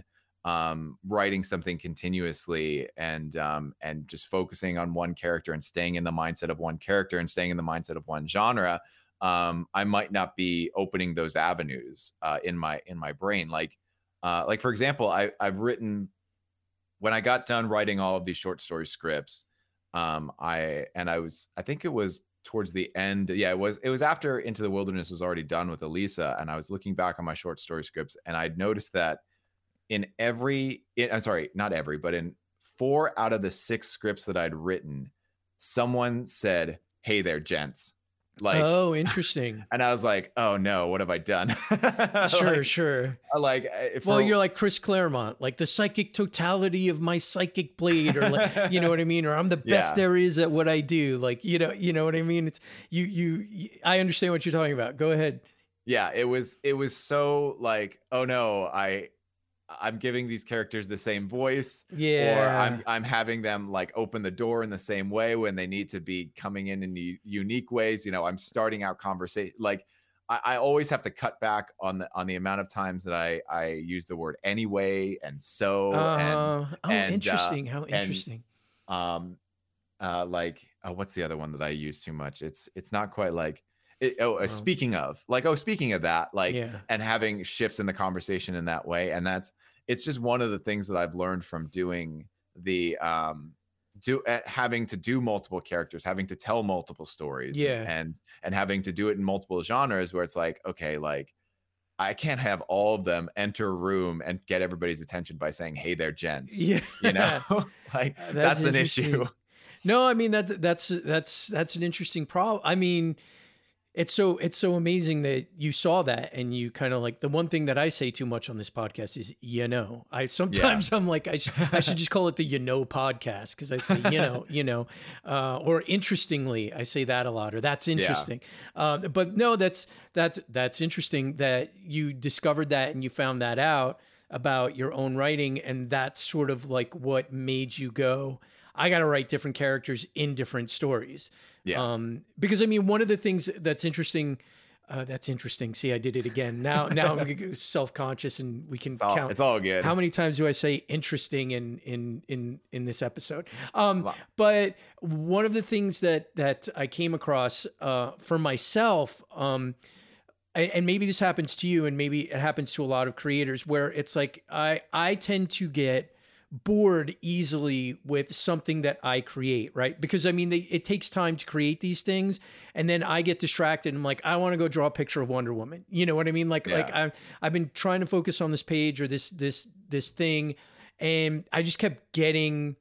um writing something continuously, and um and just focusing on one character and staying in the mindset of one character and staying in the mindset of one genre, um I might not be opening those avenues uh in my in my brain. Like uh like for example, I I've written, when I got done writing all of these short story scripts, um, I and I was I think it was towards the end. Yeah, it was it was after Into the Wilderness was already done with Elisa, and I was looking back on my short story scripts, and I'd noticed that in every in, I'm sorry, not every, but in four out of the six scripts that I'd written, someone said, "Hey there, gents." Like, Oh, interesting. and I was like, "Oh no, what have I done?" Sure, like, sure. like uh, Well, for- you're like Chris Claremont, like the psychic totality of my psychic blade, or like, you know what I mean? Or I'm the best Yeah. there is at what I do. Like, you know, you know what I mean? It's you, you, you- I understand what you're talking about. Go ahead. yeah, it was it was so like, oh no, I I'm giving these characters the same voice, or Yeah. I'm I'm having them like open the door in the same way when they need to be coming in in u- unique ways. You know, I'm starting out conversation like I, I always have to cut back on the on the amount of times that I I use the word anyway and so Uh, oh, and, uh, interesting. How and- interesting. and um uh like uh, what's the other one that I use too much? It's it's not quite like it, oh uh, Oh. speaking of like oh speaking of that, like Yeah. and having shifts in the conversation in that way. And that's it's just one of the things that I've learned from doing the um do uh, having to do multiple characters, having to tell multiple stories, Yeah. and and having to do it in multiple genres, where it's like, okay, like I can't have all of them enter a room and get everybody's attention by saying, "Hey there, gents." Yeah. You know, like That's that's, an interesting. issue. No, I mean that that's that's that's an interesting problem. I mean, it's so it's so amazing that you saw that, and you kind of like, the one thing that I say too much on this podcast is, you know, I sometimes I'm like, I, sh- I should just call it the you know podcast, because I say, you know, you know, uh, or interestingly, I say that a lot, or that's interesting. Uh, but no, that's that's that's interesting that you discovered that and you found that out about your own writing, and that's sort of like what made you go, I got to write different characters in different stories. Yeah. Um, because I mean, one of the things that's interesting, uh, that's interesting. See, I did it again. Now, now I'm self-conscious, and we can It's all, count. it's all good. How many times do I say interesting in in in in this episode? Um, Wow. but one of the things that that I came across uh, for myself, um, and and maybe this happens to you, and maybe it happens to a lot of creators, where it's like I I tend to get bored easily with something that I create, right? Because I mean, they, it takes time to create these things, and then I get distracted. And I'm like, I want to go draw a picture of Wonder Woman. You know what I mean? Like, Yeah. like I've I've been trying to focus on this page or this this this thing, and I just kept getting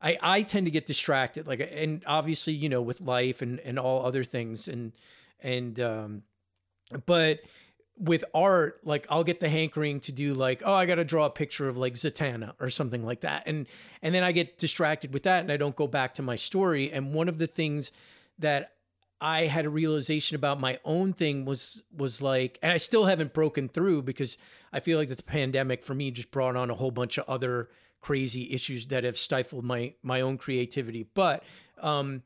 I, I tend to get distracted, like, and obviously, you know, with life and, and all other things. And, and, um, but with art, like I'll get the hankering to do like, oh, I got to draw a picture of like Zatanna or something like that. And, and then I get distracted with that and I don't go back to my story. And one of the things that I had a realization about my own thing was, was like, and I still haven't broken through because I feel like that the pandemic for me just brought on a whole bunch of other crazy issues that have stifled my, my own creativity. But, um,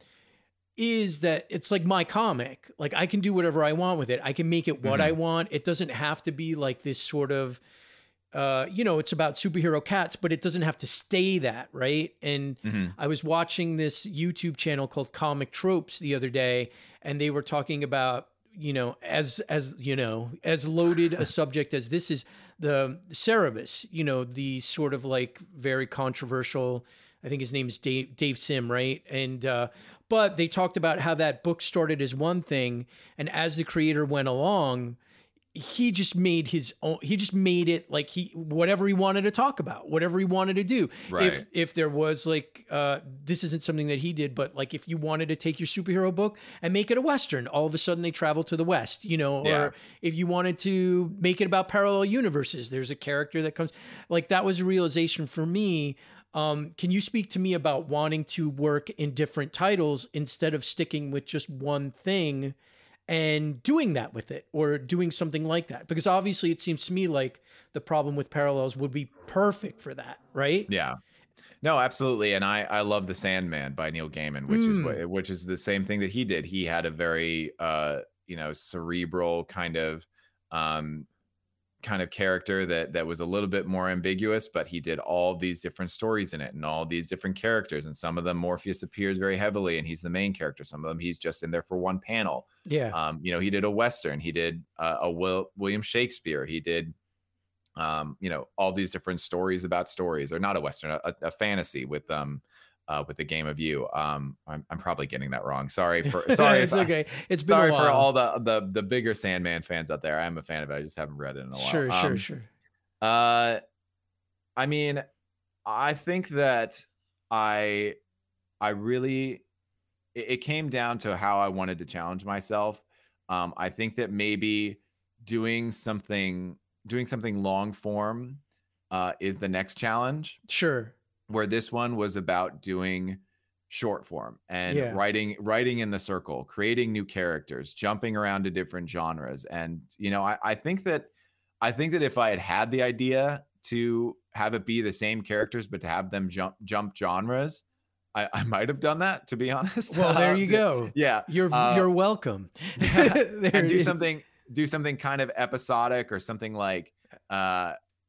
is that it's like my comic. Like I can do whatever I want with it. I can make it what Mm-hmm. I want. It doesn't have to be like this sort of, uh, you know, it's about superhero cats, but it doesn't have to stay that, right? And Mhm. I was watching this YouTube channel called Comic Tropes the other day, and they were talking about, you know, as as you know, as loaded a subject as this is, the Cerebus, you know, the sort of like very controversial. I think his name is Dave Dave Sim, right? And uh, but they talked about how that book started as one thing, and as the creator went along, he just made his own. He just made it like he whatever he wanted to talk about, whatever he wanted to do. Right. If if there was like uh, this isn't something that he did, but like if you wanted to take your superhero book and make it a Western, all of a sudden they travel to the West, you know. Yeah. Or if you wanted to make it about parallel universes, there's a character that comes. Like that was a realization for me. Um, can you speak to me about wanting to work in different titles instead of sticking with just one thing and doing that with it or doing something like that? Because obviously it seems to me like the problem with parallels would be perfect for that, right? Yeah. No, absolutely. And I, I love The Sandman by Neil Gaiman, which is Mm. what, which is the same thing that he did. He had a very, uh, you know, cerebral kind of, um, kind of character that that was a little bit more ambiguous, but he did all these different stories in it and all these different characters. And some of them Morpheus appears very heavily and he's the main character. Some of them he's just in there for one panel. Yeah. Um, you know, he did a Western, he did uh, a Will, William Shakespeare, he did, um, you know, all these different stories about stories, or not a Western, a, a fantasy with um uh, with the Game of You. Um, I'm, I'm probably getting that wrong. Sorry for sorry. It's if I- okay. It's been Sorry a while. for all the, the the bigger Sandman fans out there. I'm a fan of it. I just haven't read it in a while. Sure, sure, Um, sure. Uh, I mean, I think that I I really it, it came down to how I wanted to challenge myself. Um, I think that maybe doing something doing something long form uh, is the next challenge. Sure. Where this one was about doing short form and Yeah. writing writing in the circle, creating new characters, jumping around to different genres. And you know, I, I think that I think that if I had had the idea to have it be the same characters but to have them jump jump genres, I, I might have done that, to be honest. Well, there Uh, you go. Yeah, You're uh, you're welcome. There and it do is. something do something kind of episodic or something like uh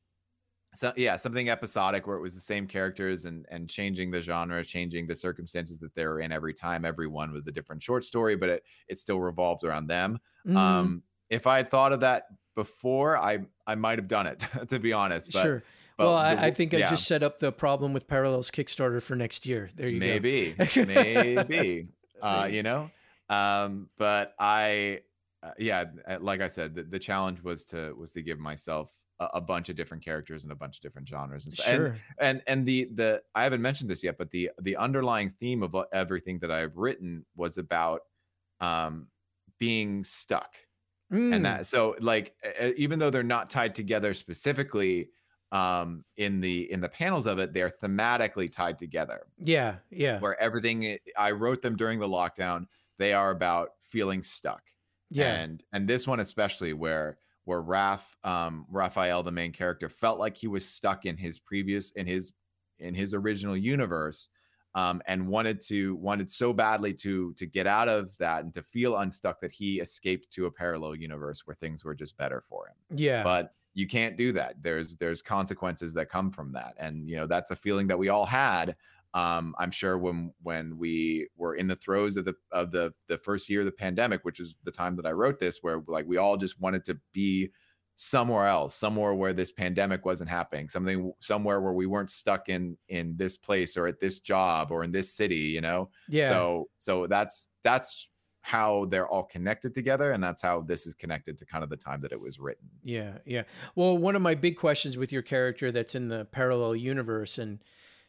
so yeah something episodic where it was the same characters and and changing the genre, changing the circumstances that they were in every time. Everyone was a different short story, but it it still revolved around them. Mhm. Um if I had thought of that before, i i might have done it, to be honest. But sure. but Well, the- I, I think I yeah, just set up the problem with Parallels Kickstarter for next year. There you maybe go. maybe uh Maybe. you know um but I uh, yeah uh, like I said, the, the challenge was to was to give myself a, a bunch of different characters and a bunch of different genres and, so- and Sure. and and the the I haven't mentioned this yet, but the the underlying theme of what- everything that I've written was about um being stuck. Mm. And that, so like uh, even though they're not tied together specifically um in the in the panels of it, they're thematically tied together, Yeah. Yeah. where everything i- I wrote them during the lockdown, they are about feeling stuck. Yeah. And and this one especially, where where Raph, um, Raphael, the main character, felt like he was stuck in his previous in his in his original universe, um, and wanted to wanted so badly to to get out of that and to feel unstuck that he escaped to a parallel universe where things were just better for him. Yeah. But you can't do that. There's there's consequences that come from that, and you know that's a feeling that we all had. Um, I'm sure when when we were in the throes of the of the the first year of the pandemic, which is the time that I wrote this, where like we all just wanted to be somewhere else, somewhere where this pandemic wasn't happening, something somewhere where we weren't stuck in in this place or at this job or in this city, you know. yeah. So so that's that's how they're all connected together, and that's how this is connected to kind of the time that it was written. Yeah, yeah. Well, one of my big questions with your character that's in the parallel universe, and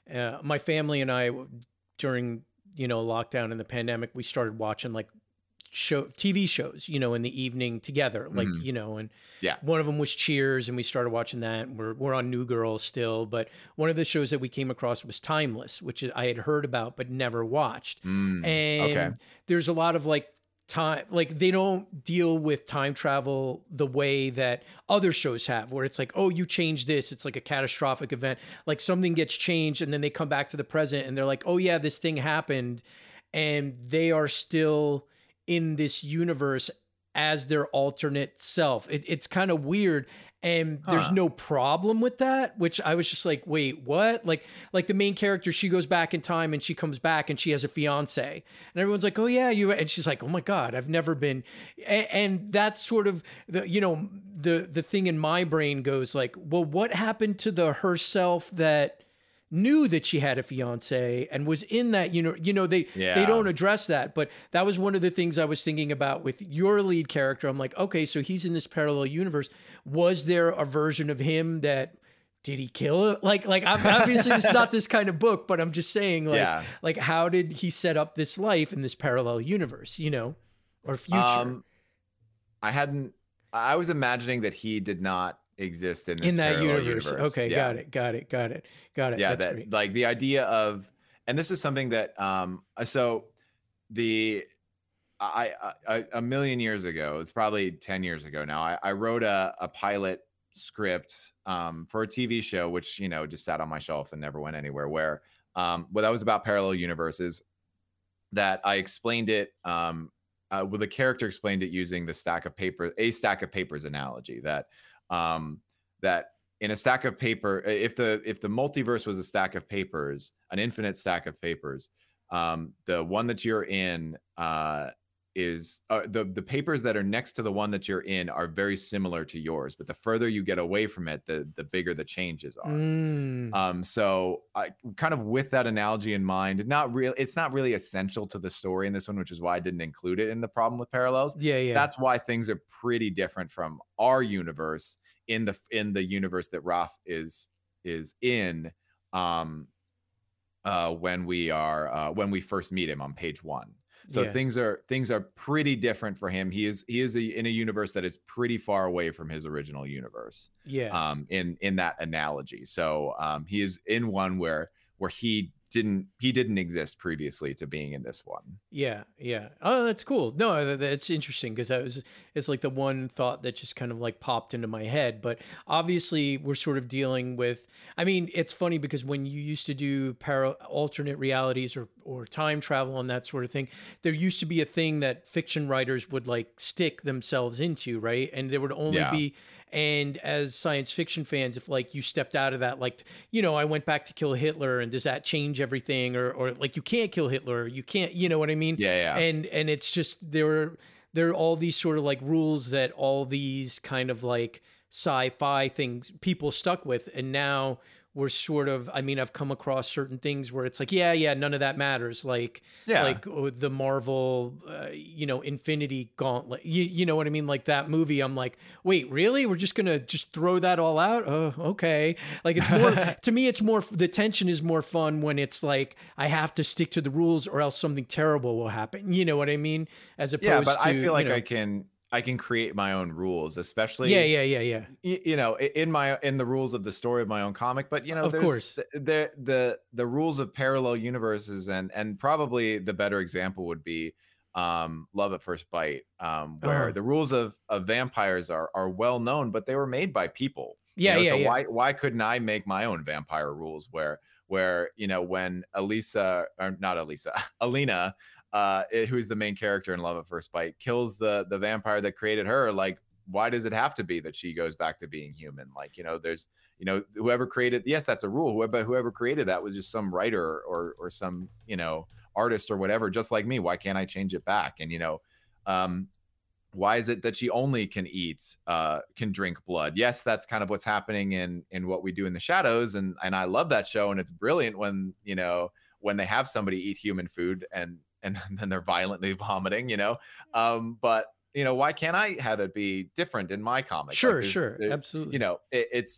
uh, my family and I during you know lockdown and the pandemic, we started watching like show T V shows, you know, in the evening together, like, Mhm. you know, and Yeah. one of them was Cheers, and we started watching that. We're, we're on New Girl still, but one of the shows that we came across was Timeless, which I had heard about, but never watched. Mm, And okay. there's a lot of like time, like they don't deal with time travel the way that other shows have, where it's like, oh, you changed this. It's like a catastrophic event. Like something gets changed and then they come back to the present and they're like, oh yeah, this thing happened. And they are still in this universe as their alternate self. It, it's kind of weird. And there's Huh. no problem with that, which I was just like, wait, what? Like, like the main character, she goes back in time and she comes back and she has a fiance and everyone's like, oh yeah, you, and she's like, oh my God, I've never been. And, and that's sort of the, you know, the, the thing in my brain goes like, well, what happened to the herself that knew that she had a fiance and was in that, you know, you know, they, they Yeah. don't address that, but that was one of the things I was thinking about with your lead character. I'm like, okay, so he's in this parallel universe. Was there a version of him that, did he kill it? Like, like ob- obviously it's not this kind of book, but I'm just saying like, Yeah. like how did he set up this life in this parallel universe, you know, or future? Um, I hadn't. I was imagining that he did not exist in this in that parallel universe. universe. Okay. Yeah. Got it. Got it. Got it. Got it. Yeah, That's that great. like the idea of, and this is something that um. So the I, I a million years ago, it's probably ten years ago now. I, I wrote a a pilot script um for a T V show, which you know just sat on my shelf and never went anywhere. Where um, well, that was about parallel universes. That I explained it um. Uh, well, the character explained it using the stack of paper, a stack of papers analogy. That, um, that in a stack of paper, if the if the multiverse was a stack of papers, an infinite stack of papers, um, the one that you're in uh, is uh, the the papers that are next to the one that you're in are very similar to yours. But the further you get away from it, the the bigger the changes are. Mm. Um, so I kind of with that analogy in mind, not real, it's not really essential to the story in this one, which is why I didn't include it in the problem with parallels. Yeah. Yeah. That's why things are pretty different from our universe in the in the universe that Raph is is in um uh when we are uh when we first meet him on page one. So Yeah. things are things are pretty different for him. He is he is a, in a universe that is pretty far away from his original universe. yeah. Um, in in that analogy, so um, he is in one where where he didn't he didn't exist previously to being in this one. Yeah, yeah. Oh, that's cool. No, that- that's interesting because that was it's like the one thought that just kind of like popped into my head. But obviously, we're sort of dealing with. I mean, it's funny because when you used to do para alternate realities or or time travel and that sort of thing, there used to be a thing that fiction writers would like stick themselves into, right? And there would only Yeah. be. And as science fiction fans, if like you stepped out of that, like, you know, I went back to kill Hitler and does that change everything? Or, or like you can't kill Hitler, you can't, you know what I mean? Yeah, yeah. And, and it's just, there are, there are all these sort of like rules that all these kind of like sci-fi things people stuck with. And now we're sort of, I mean, I've come across certain things where it's like, yeah, yeah, none of that matters. Like, Yeah. like oh, the Marvel, uh, you know, Infinity Gauntlet, you, you know what I mean? Like that movie, I'm like, wait, really? We're just going to just throw that all out? Oh, okay. Like it's more, to me, it's more, the tension is more fun when it's like, I have to stick to the rules or else something terrible will happen. You know what I mean? As opposed Yeah, but to, I feel like you know, I can I can create my own rules, especially yeah, yeah, yeah, yeah. y- you know i- in my in the rules of the story of my own comic. But you know, Of there's course. the, the the the rules of parallel universes, and and probably the better example would be um Love at First Bite, um where Uh-huh. the rules of of vampires are are well known, but they were made by people. You Yeah, know, yeah, so yeah. why why couldn't I make my own vampire rules where where you know when Elisa, or not Elisa, Alina, uh i- who's the main character in Love at First Bite, kills the the vampire that created her, like why does it have to be that she goes back to being human? Like, you know, there's, you know, whoever created, yes, that's a rule, whoever whoever created that was just some writer or or some, you know, artist or whatever, just like me. Why can't I change it back? And you know, um why is it that she only can eat uh can drink blood? Yes, that's kind of what's happening in in What We Do in the Shadows, and and I love that show, and it's brilliant when, you know, when they have somebody eat human food and and then they're violently vomiting, you know. Um but you know, why can't I have it be different in my comic? Like, Sure, there's- sure. there- Absolutely. you know, it, it's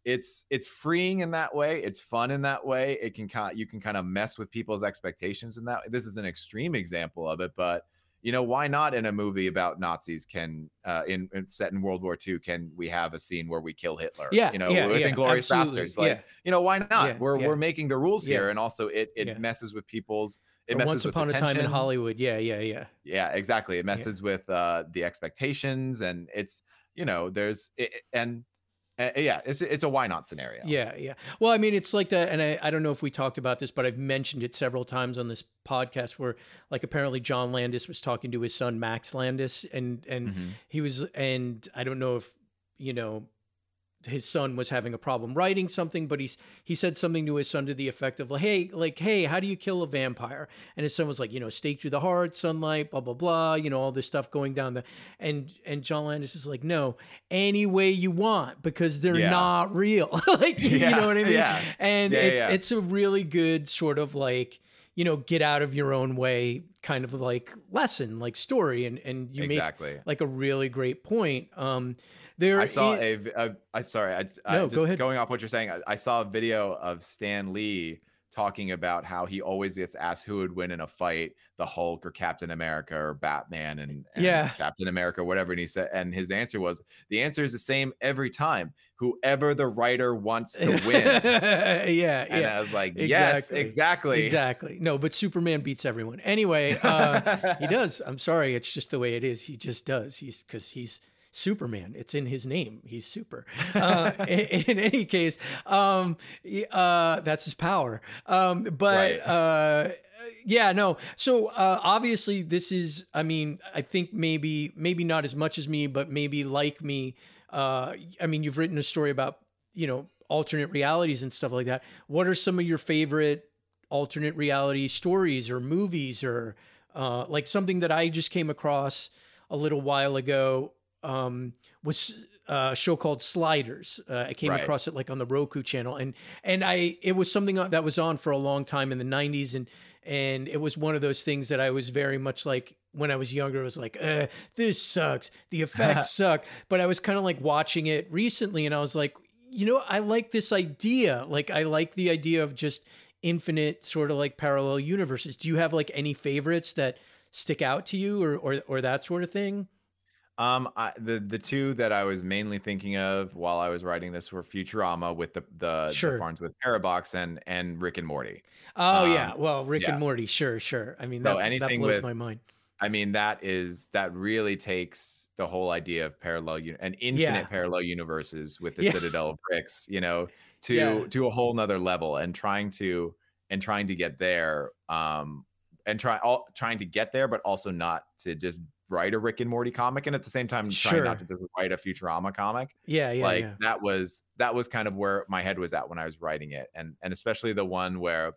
it's it's freeing in that way. It's fun in that way. It can kind you can kind of mess with people's expectations in that. This is an extreme example of it, but you know, why not in a movie about Nazis can uh in, in set in World War Two can we have a scene where we kill Hitler? Yeah, You know, yeah, with yeah, Inglourious absolutely, Bastards. Like, yeah. you know, why not? Yeah, we're yeah. we're making the rules Yeah. here, and also it it Yeah. messes with people's it Or messes Once with Upon the a Time in tension. Hollywood. Yeah, yeah, yeah. Yeah, exactly. It messes with uh the expectations, and it's, you know, there's it, and uh, yeah, it's it's a why not scenario. Yeah, yeah. Well, I mean, it's like that, and I, I don't know if we talked about this, but I've mentioned it several times on this podcast where, like, apparently John Landis was talking to his son Max Landis, and and Mhm. he was, and I don't know if you know his son was having a problem writing something, but he's he said something to his son to the effect of like, hey, like, hey, how do you kill a vampire? And his son was like, you know, stake through the heart, sunlight, blah blah blah, you know, all this stuff going down the, and and John Landis is like, no, any way you want, because they're Yeah. not real. Like, you Yeah, know what I mean? yeah. And Yeah, it's yeah. it's a really good sort of like, you know, get out of your own way kind of like lesson, like story, and and you Exactly. make like a really great point. Um, there I saw i- a, v- a I sorry, I, I No, just go ahead. going off what you're saying. I, I saw a video of Stan Lee talking about how he always gets asked who would win in a fight, the Hulk or Captain America or Batman and, and Yeah. Captain America, whatever. And he said, and his answer was, the answer is the same every time. Whoever the writer wants to win. yeah, And yeah. I was like, yes, Exactly. exactly. Exactly. No, but Superman beats everyone. Anyway, uh, he does. I'm sorry. It's just the way it is. He just does. He's because he's Superman. It's in his name. He's super. Uh, in, in any case, um, y- uh, that's his power. Um, but Right. uh, yeah, no. So uh, obviously, this is. I mean, I think maybe maybe not as much as me, but maybe like me. Uh, I mean, you've written a story about, you know, alternate realities and stuff like that. What are some of your favorite alternate reality stories or movies, or uh, like something that I just came across a little while ago um, was a show called Sliders. Uh, I came Right. across it like on the Roku channel, and and I it was something that was on for a long time in the nineties, and and it was one of those things that I was very much like when I was younger. It was like, uh, this sucks. The effects suck. But I was kind of like watching it recently, and I was like, you know, I like this idea. Like, I like the idea of just infinite sort of like parallel universes. Do you have like any favorites that stick out to you, or or or that sort of thing? Um, I, the the two that I was mainly thinking of while I was writing this were Futurama with the the, Sure. the Farnsworth Paradox and and Rick and Morty. Oh Um, yeah, well, Rick yeah. and Morty, sure, sure. I mean, So that, that anything blows with- my mind. I mean, that is that really takes the whole idea of parallel uni- and infinite Yeah. parallel universes with the Yeah. Citadel of Bricks, you know, to Yeah. to a whole nother level, and trying to and trying to get there, um, and try all trying to get there, but also not to just write a Rick and Morty comic, and at the same time trying not to Sure. just write a Futurama comic. Yeah, yeah, like yeah. that was that was kind of where my head was at when I was writing it, and and especially the one where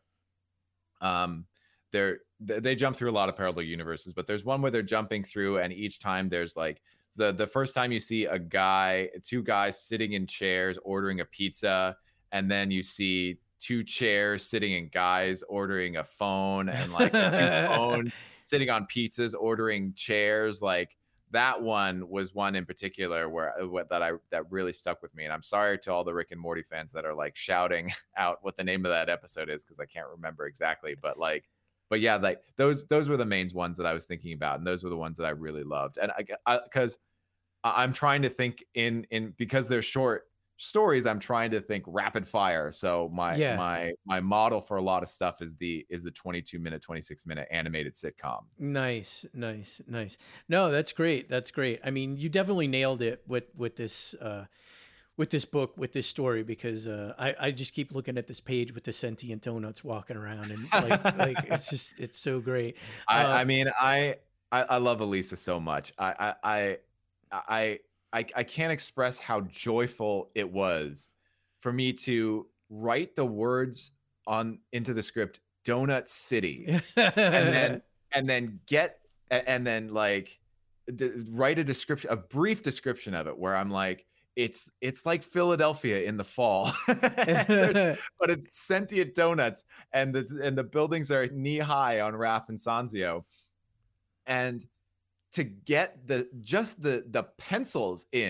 um they're they they jump through a lot of parallel universes, but there's one where they're jumping through, and each time there's like the the first time you see a guy two guys sitting in chairs ordering a pizza, and then you see two chairs sitting in guys ordering a phone, and like two phones sitting on pizzas ordering chairs. Like that one was one in particular where uh, what that I that really stuck with me. And I'm sorry to all the Rick and Morty fans that are like shouting out what the name of that episode is, because I can't remember exactly. But like, but yeah, like those those were the main ones that I was thinking about, and those were the ones that I really loved. And I because I'm trying to think in in because they're short stories, I'm trying to think rapid fire. So my Yeah. my my model for a lot of stuff is the is the twenty-two minute, twenty-six minute animated sitcom. Nice, nice, nice. No, that's great. That's great. I mean, you definitely nailed it with with this uh, with this book, with this story, because uh, I I just keep looking at this page with the sentient donuts walking around, and like like it's just it's so great. I, Uh, I mean, I, I I love Elisa so much. I I I I I I can't express how joyful it was for me to write the words on into the script Donut City, and then and then get a- and then like d- write a description, a brief description of it, where I'm like, it's it's like Philadelphia in the fall. There's- but it's sentient donuts, and the and the buildings are knee high on Raph and Sanzio, and to get the just the the pencils in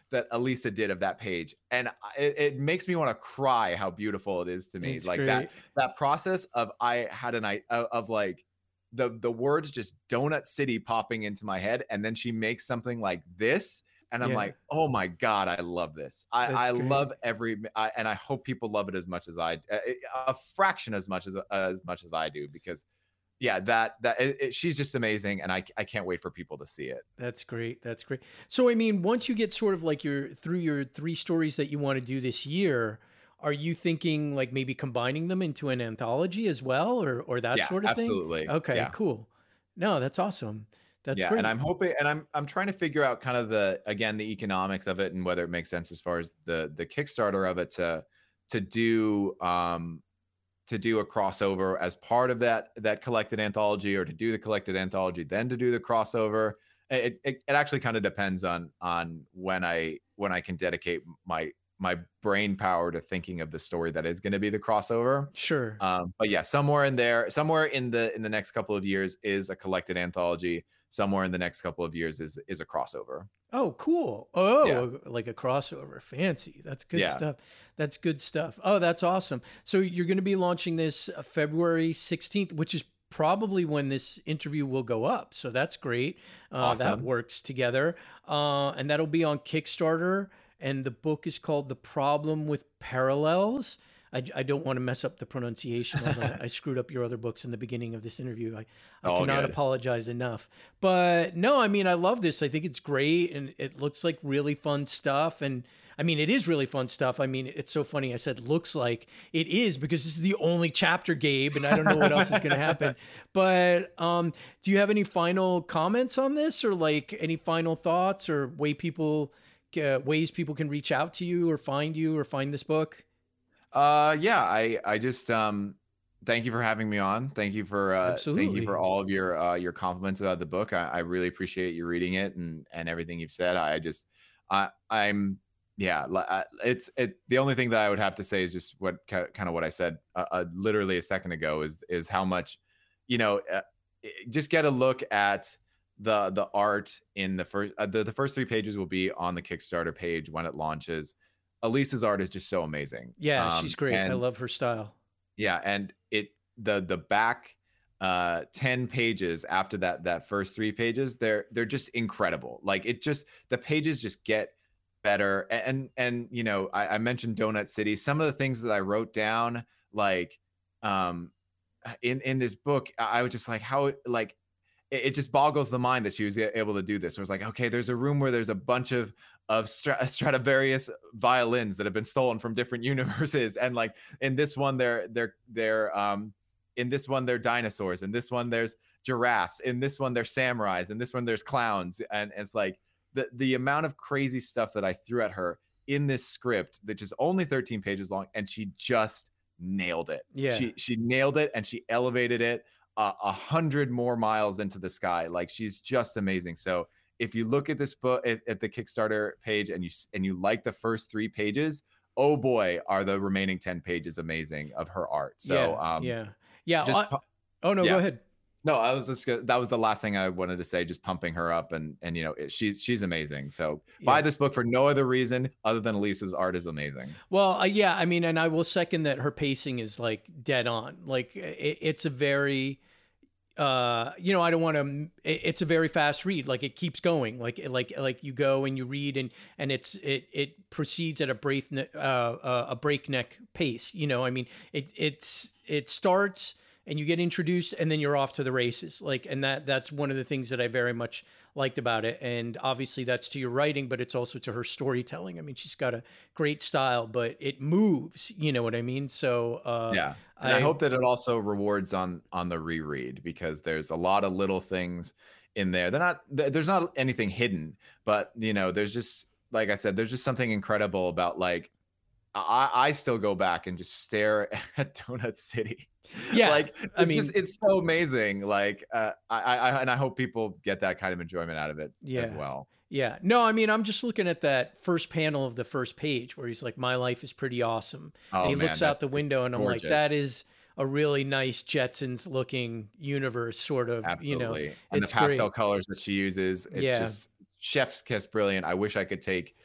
that Elisa did of that page, and I- it, it makes me want to cry how beautiful it is to me. It's Like great. that that process of I had an I of, of like the the words just Donut City popping into my head, and then she makes something like this, and I'm Yeah. like, oh my god, I love this. I That's I great. love every, I, and I hope people love it as much as I, a, a fraction as much as as much as I do, because yeah, that that it, it- she's just amazing, and I I can't wait for people to see it. That's great. That's great. So, I mean, once you get sort of like your through your three stories that you want to do this year, are you thinking like maybe combining them into an anthology as well, or or that Yeah, sort of thing? absolutely. Okay, Yeah. cool. No, that's awesome. That's Yeah, great. and I'm hoping, and I'm I'm trying to figure out kind of the, again, the economics of it and whether it makes sense as far as the the Kickstarter of it to to do um to do a crossover as part of that that collected anthology, or to do the collected anthology then to do the crossover. It it, it actually kind of depends on on when I when I can dedicate my my brain power to thinking of the story that is going to be the crossover. Sure. Um, but yeah, somewhere in there, somewhere in the in the next couple of years is a collected anthology. Somewhere in the next couple of years is is a crossover. Oh, cool. Oh, Yeah. like a crossover. Fancy. That's good Yeah. stuff. That's good stuff. Oh, that's awesome. So you're going to be launching this uh, February sixteenth, which is probably when this interview will go up. So that's great. Uh, That Awesome. works together. Uh, and that'll be on Kickstarter. And the book is called The Problem with Parallels. I, I don't want to mess up the pronunciation. Although I screwed up your other books in the beginning of this interview. I, I All cannot good. apologize enough. But no, I mean, I love this. I think it's great. And it looks like really fun stuff. And I mean, it is really fun stuff. I mean, it's so funny. I said looks like it is because this is the only chapter, Gabe, and I don't know what else is going to happen. But um, do you have any final comments on this, or like any final thoughts, or way people uh, ways people can reach out to you or find you or find this book? Uh, yeah, I I just um thank you for having me on. Thank you for uh thank Absolutely. you for all of your uh your compliments about the book. I, I really appreciate you reading it and and everything you've said. I just I I'm yeah, li- I- it's it the only thing that I would have to say is just what kind of what I said uh, uh, literally a second ago is is how much, you know, uh, i- just get a look at the the art in the first uh, the, the first three pages will be on the Kickstarter page when it launches. Elisa's art is just so amazing. Yeah, Um, she's great. I and love her style. yeah, and it the the back uh ten pages after that that first three pages, they're they're just incredible. Like it just the pages just get better. A- And and you know, I, I mentioned Donut City. Some of the things that I wrote down, like um in in this book, I I was just like, how like it, it just boggles the mind that she was a- able to do this. It was like, okay, there's a room where there's a bunch of of Stra- Stradivarius violins that have been stolen from different universes, and like in this one, they're they're they're um in this one they're dinosaurs, in this one there's giraffes, in this one there's samurais, in this one there's clowns, and it's like the the amount of crazy stuff that I threw at her in this script, which is only thirteen pages long, and she just nailed it. Yeah. She she nailed it, and she elevated it a a hundred more miles into the sky. Like she's just amazing. So if you look at this book at, at the Kickstarter page and you s- and you like the first three pages, oh boy, are the remaining ten pages amazing of her art. So yeah, um, yeah, yeah. just I- pu- oh no, yeah. go ahead. no, I was just gonna, that was the last thing I wanted to say. Just pumping her up, and and you know it, she's she's amazing. So buy Yeah. this book for no other reason other than Elisa's art is amazing. Well, uh, yeah, I mean, and I will second that her pacing is like dead on. Like it, it's a very, uh, you know, I don't want to. It's a very fast read. Like it keeps going. Like like like you go and you read, and and it's it it proceeds at a breakneck uh, uh, a breakneck pace. You know, I mean, it it's it starts and you get introduced, and then you're off to the races. Like, and that that's one of the things that I very much liked about it. And obviously that's to your writing, but it's also to her storytelling. I mean, she's got a great style, but it moves, you know what I mean? So, uh, Yeah. And I, hope that it also rewards on on the reread, because there's a lot of little things in there. They're not th- there's not anything hidden, but you know, there's just, like I said, there's just something incredible about, like, I, I still go back and just stare at Donut City. Yeah, like I it's mean- just it's so amazing. Like uh, I, I and I hope people get that kind of enjoyment out of it as Yeah. well. yeah. No, I mean, I'm just looking at that first panel of the first page where he's like, my life is pretty awesome. Oh, and he man, looks out that's the window and I'm like, gorgeous. that is a really nice Jetsons looking universe, sort of, Absolutely. you know, And it's the pastel great. colors that she uses, it's Yeah. just chef's kiss brilliant. I wish I could take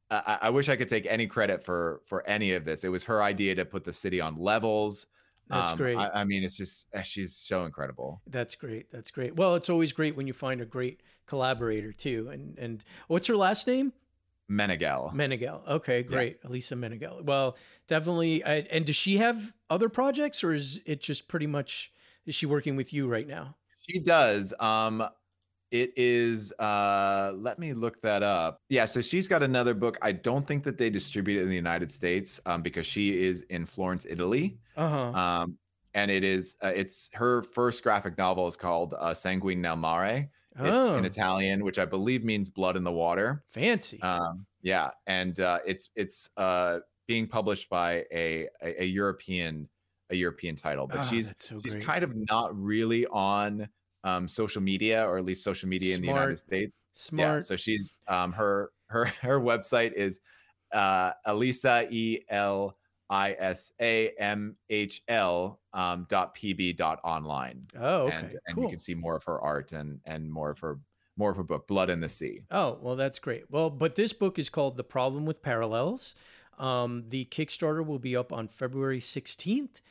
I, I wish I could take any credit for for any of this. It was her idea to put the city on levels. That's Um, great. I, I mean, it's just uh, she's so incredible. That's great. That's great. Well, it's always great when you find a great collaborator too. And and what's her last name? Meneghel. Meneghel. Okay, great. Elisa Meneghel. Well, definitely. I, and does she have other projects, or is it just pretty much, is she working with you right now? She does. Um, it is. Uh, let me look that up. Yeah, so she's got another book. I don't think that they distribute it in the United States um, because she is in Florence, Italy. Uh-huh. Um, and it is. Uh, it's her first graphic novel is called uh, Sanguine nel Mare. It's Oh. in Italian, which I believe means blood in the water. Fancy. Um, yeah, and uh, it's it's uh, being published by a, a a European a European title, but Ah, she's that's so she's great. kind of not really on um, social media, or at least social media in the Smart. United States. Yeah, Smart. so she's um, her her her website is uh, Elisa E L I S A M H L um, dot pb dot online. Oh, okay. And and cool. you can see more of her art and and more of her more of her book, Blood in the Sea. Oh, well, that's great. Well, but this book is called The Problem with Parallels. Um, the Kickstarter will be up on February sixteenth,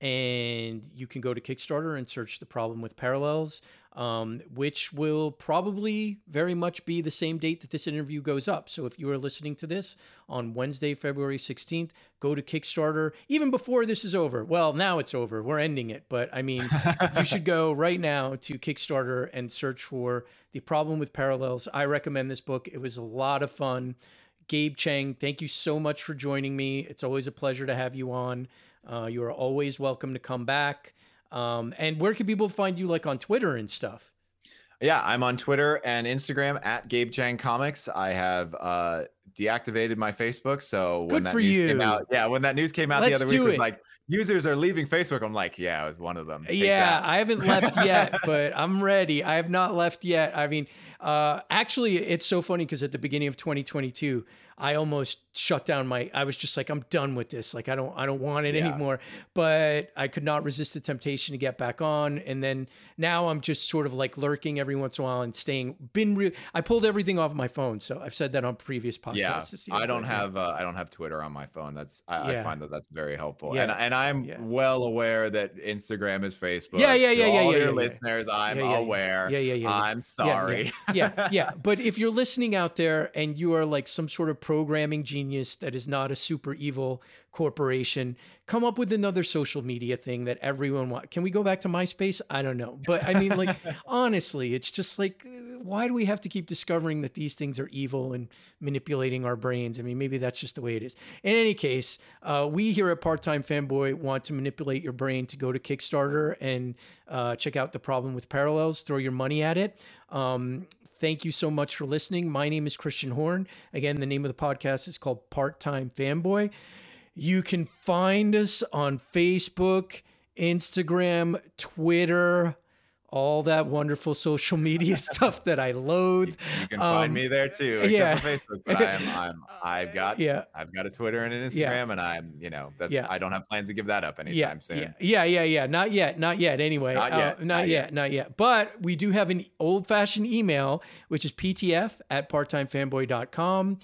and you can go to Kickstarter and search The Problem with Parallels, um, which will probably very much be the same date that this interview goes up. So if you are listening to this on Wednesday, February sixteenth, go to Kickstarter even before this is over. Well, now it's over. We're ending it. But I mean, you should go right now to Kickstarter and search for The Problem with Parallels. I recommend this book. It was a lot of fun. Gabe Chang, thank you so much for joining me. It's always a pleasure to have you on. Uh, you are always welcome to come back. Um, and where can people find you, like on Twitter and stuff? Yeah, I'm on Twitter and Instagram at Gabe Chang Comics. I have uh, deactivated my Facebook, so when Good that for news you. came out, yeah, when that news came out Let's the other week, do it was it. like users are leaving Facebook. I'm like, yeah, I was one of them. Take Yeah, that. I haven't left yet, but I'm ready. I have not left yet. I mean, uh, actually, it's so funny because at the beginning of twenty twenty-two, I almost shut down my, I was just like, I'm done with this. Like, I don't, I don't want it Yeah. anymore, but I could not resist the temptation to get back on. And then now I'm just sort of like lurking every once in a while and staying, been real. I pulled everything off my phone. So I've said that on previous podcasts. Yeah, This year, I don't but yeah. have uh, I don't have Twitter on my phone. That's I, Yeah. I find that that's very helpful. Yeah. And and I'm Yeah. well aware that Instagram is Facebook. Yeah, yeah, To yeah, yeah, all yeah, your yeah, yeah. listeners, I'm Yeah, yeah, yeah. aware. Yeah, yeah, yeah, yeah. I'm Yeah, sorry. Yeah, yeah, yeah. But if you're listening out there and you are like some sort of programming genius that is not a super evil corporation, come up with another social media thing that everyone wants. Can we go back to MySpace? I don't know. But I mean, like, honestly, it's just like, why do we have to keep discovering that these things are evil and manipulating our brains? I mean, maybe that's just the way it is. In any case, uh, we here at Part-Time Fanboy want to manipulate your brain to go to Kickstarter and uh, check out The Problem with Parallels, throw your money at it. Um, Thank you so much for listening. My name is Christian Horn. Again, the name of the podcast is called Part-Time Fanboy. You can find us on Facebook, Instagram, Twitter, all that wonderful social media stuff that I loathe. You can Um, find me there too, except yeah. for Facebook. But I'm, I'm I've got Yeah. I've got a Twitter and an Instagram, Yeah. and I'm you know that's Yeah. I don't have plans to give that up anytime Yeah, soon. yeah, yeah, yeah, yeah. Not yet, not yet. Anyway, Not Uh, yet, not, not yet, yet. not yet. But we do have an old-fashioned email, which is p t f at part time fanboy dot com,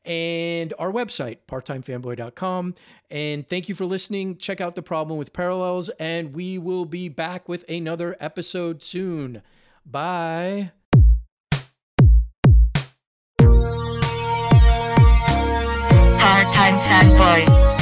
and our website, part time fanboy dot com. And thank you for listening. Check out The Problem with Parallels, and we will be back with another episode soon. Bye. Part-Time Fanboy.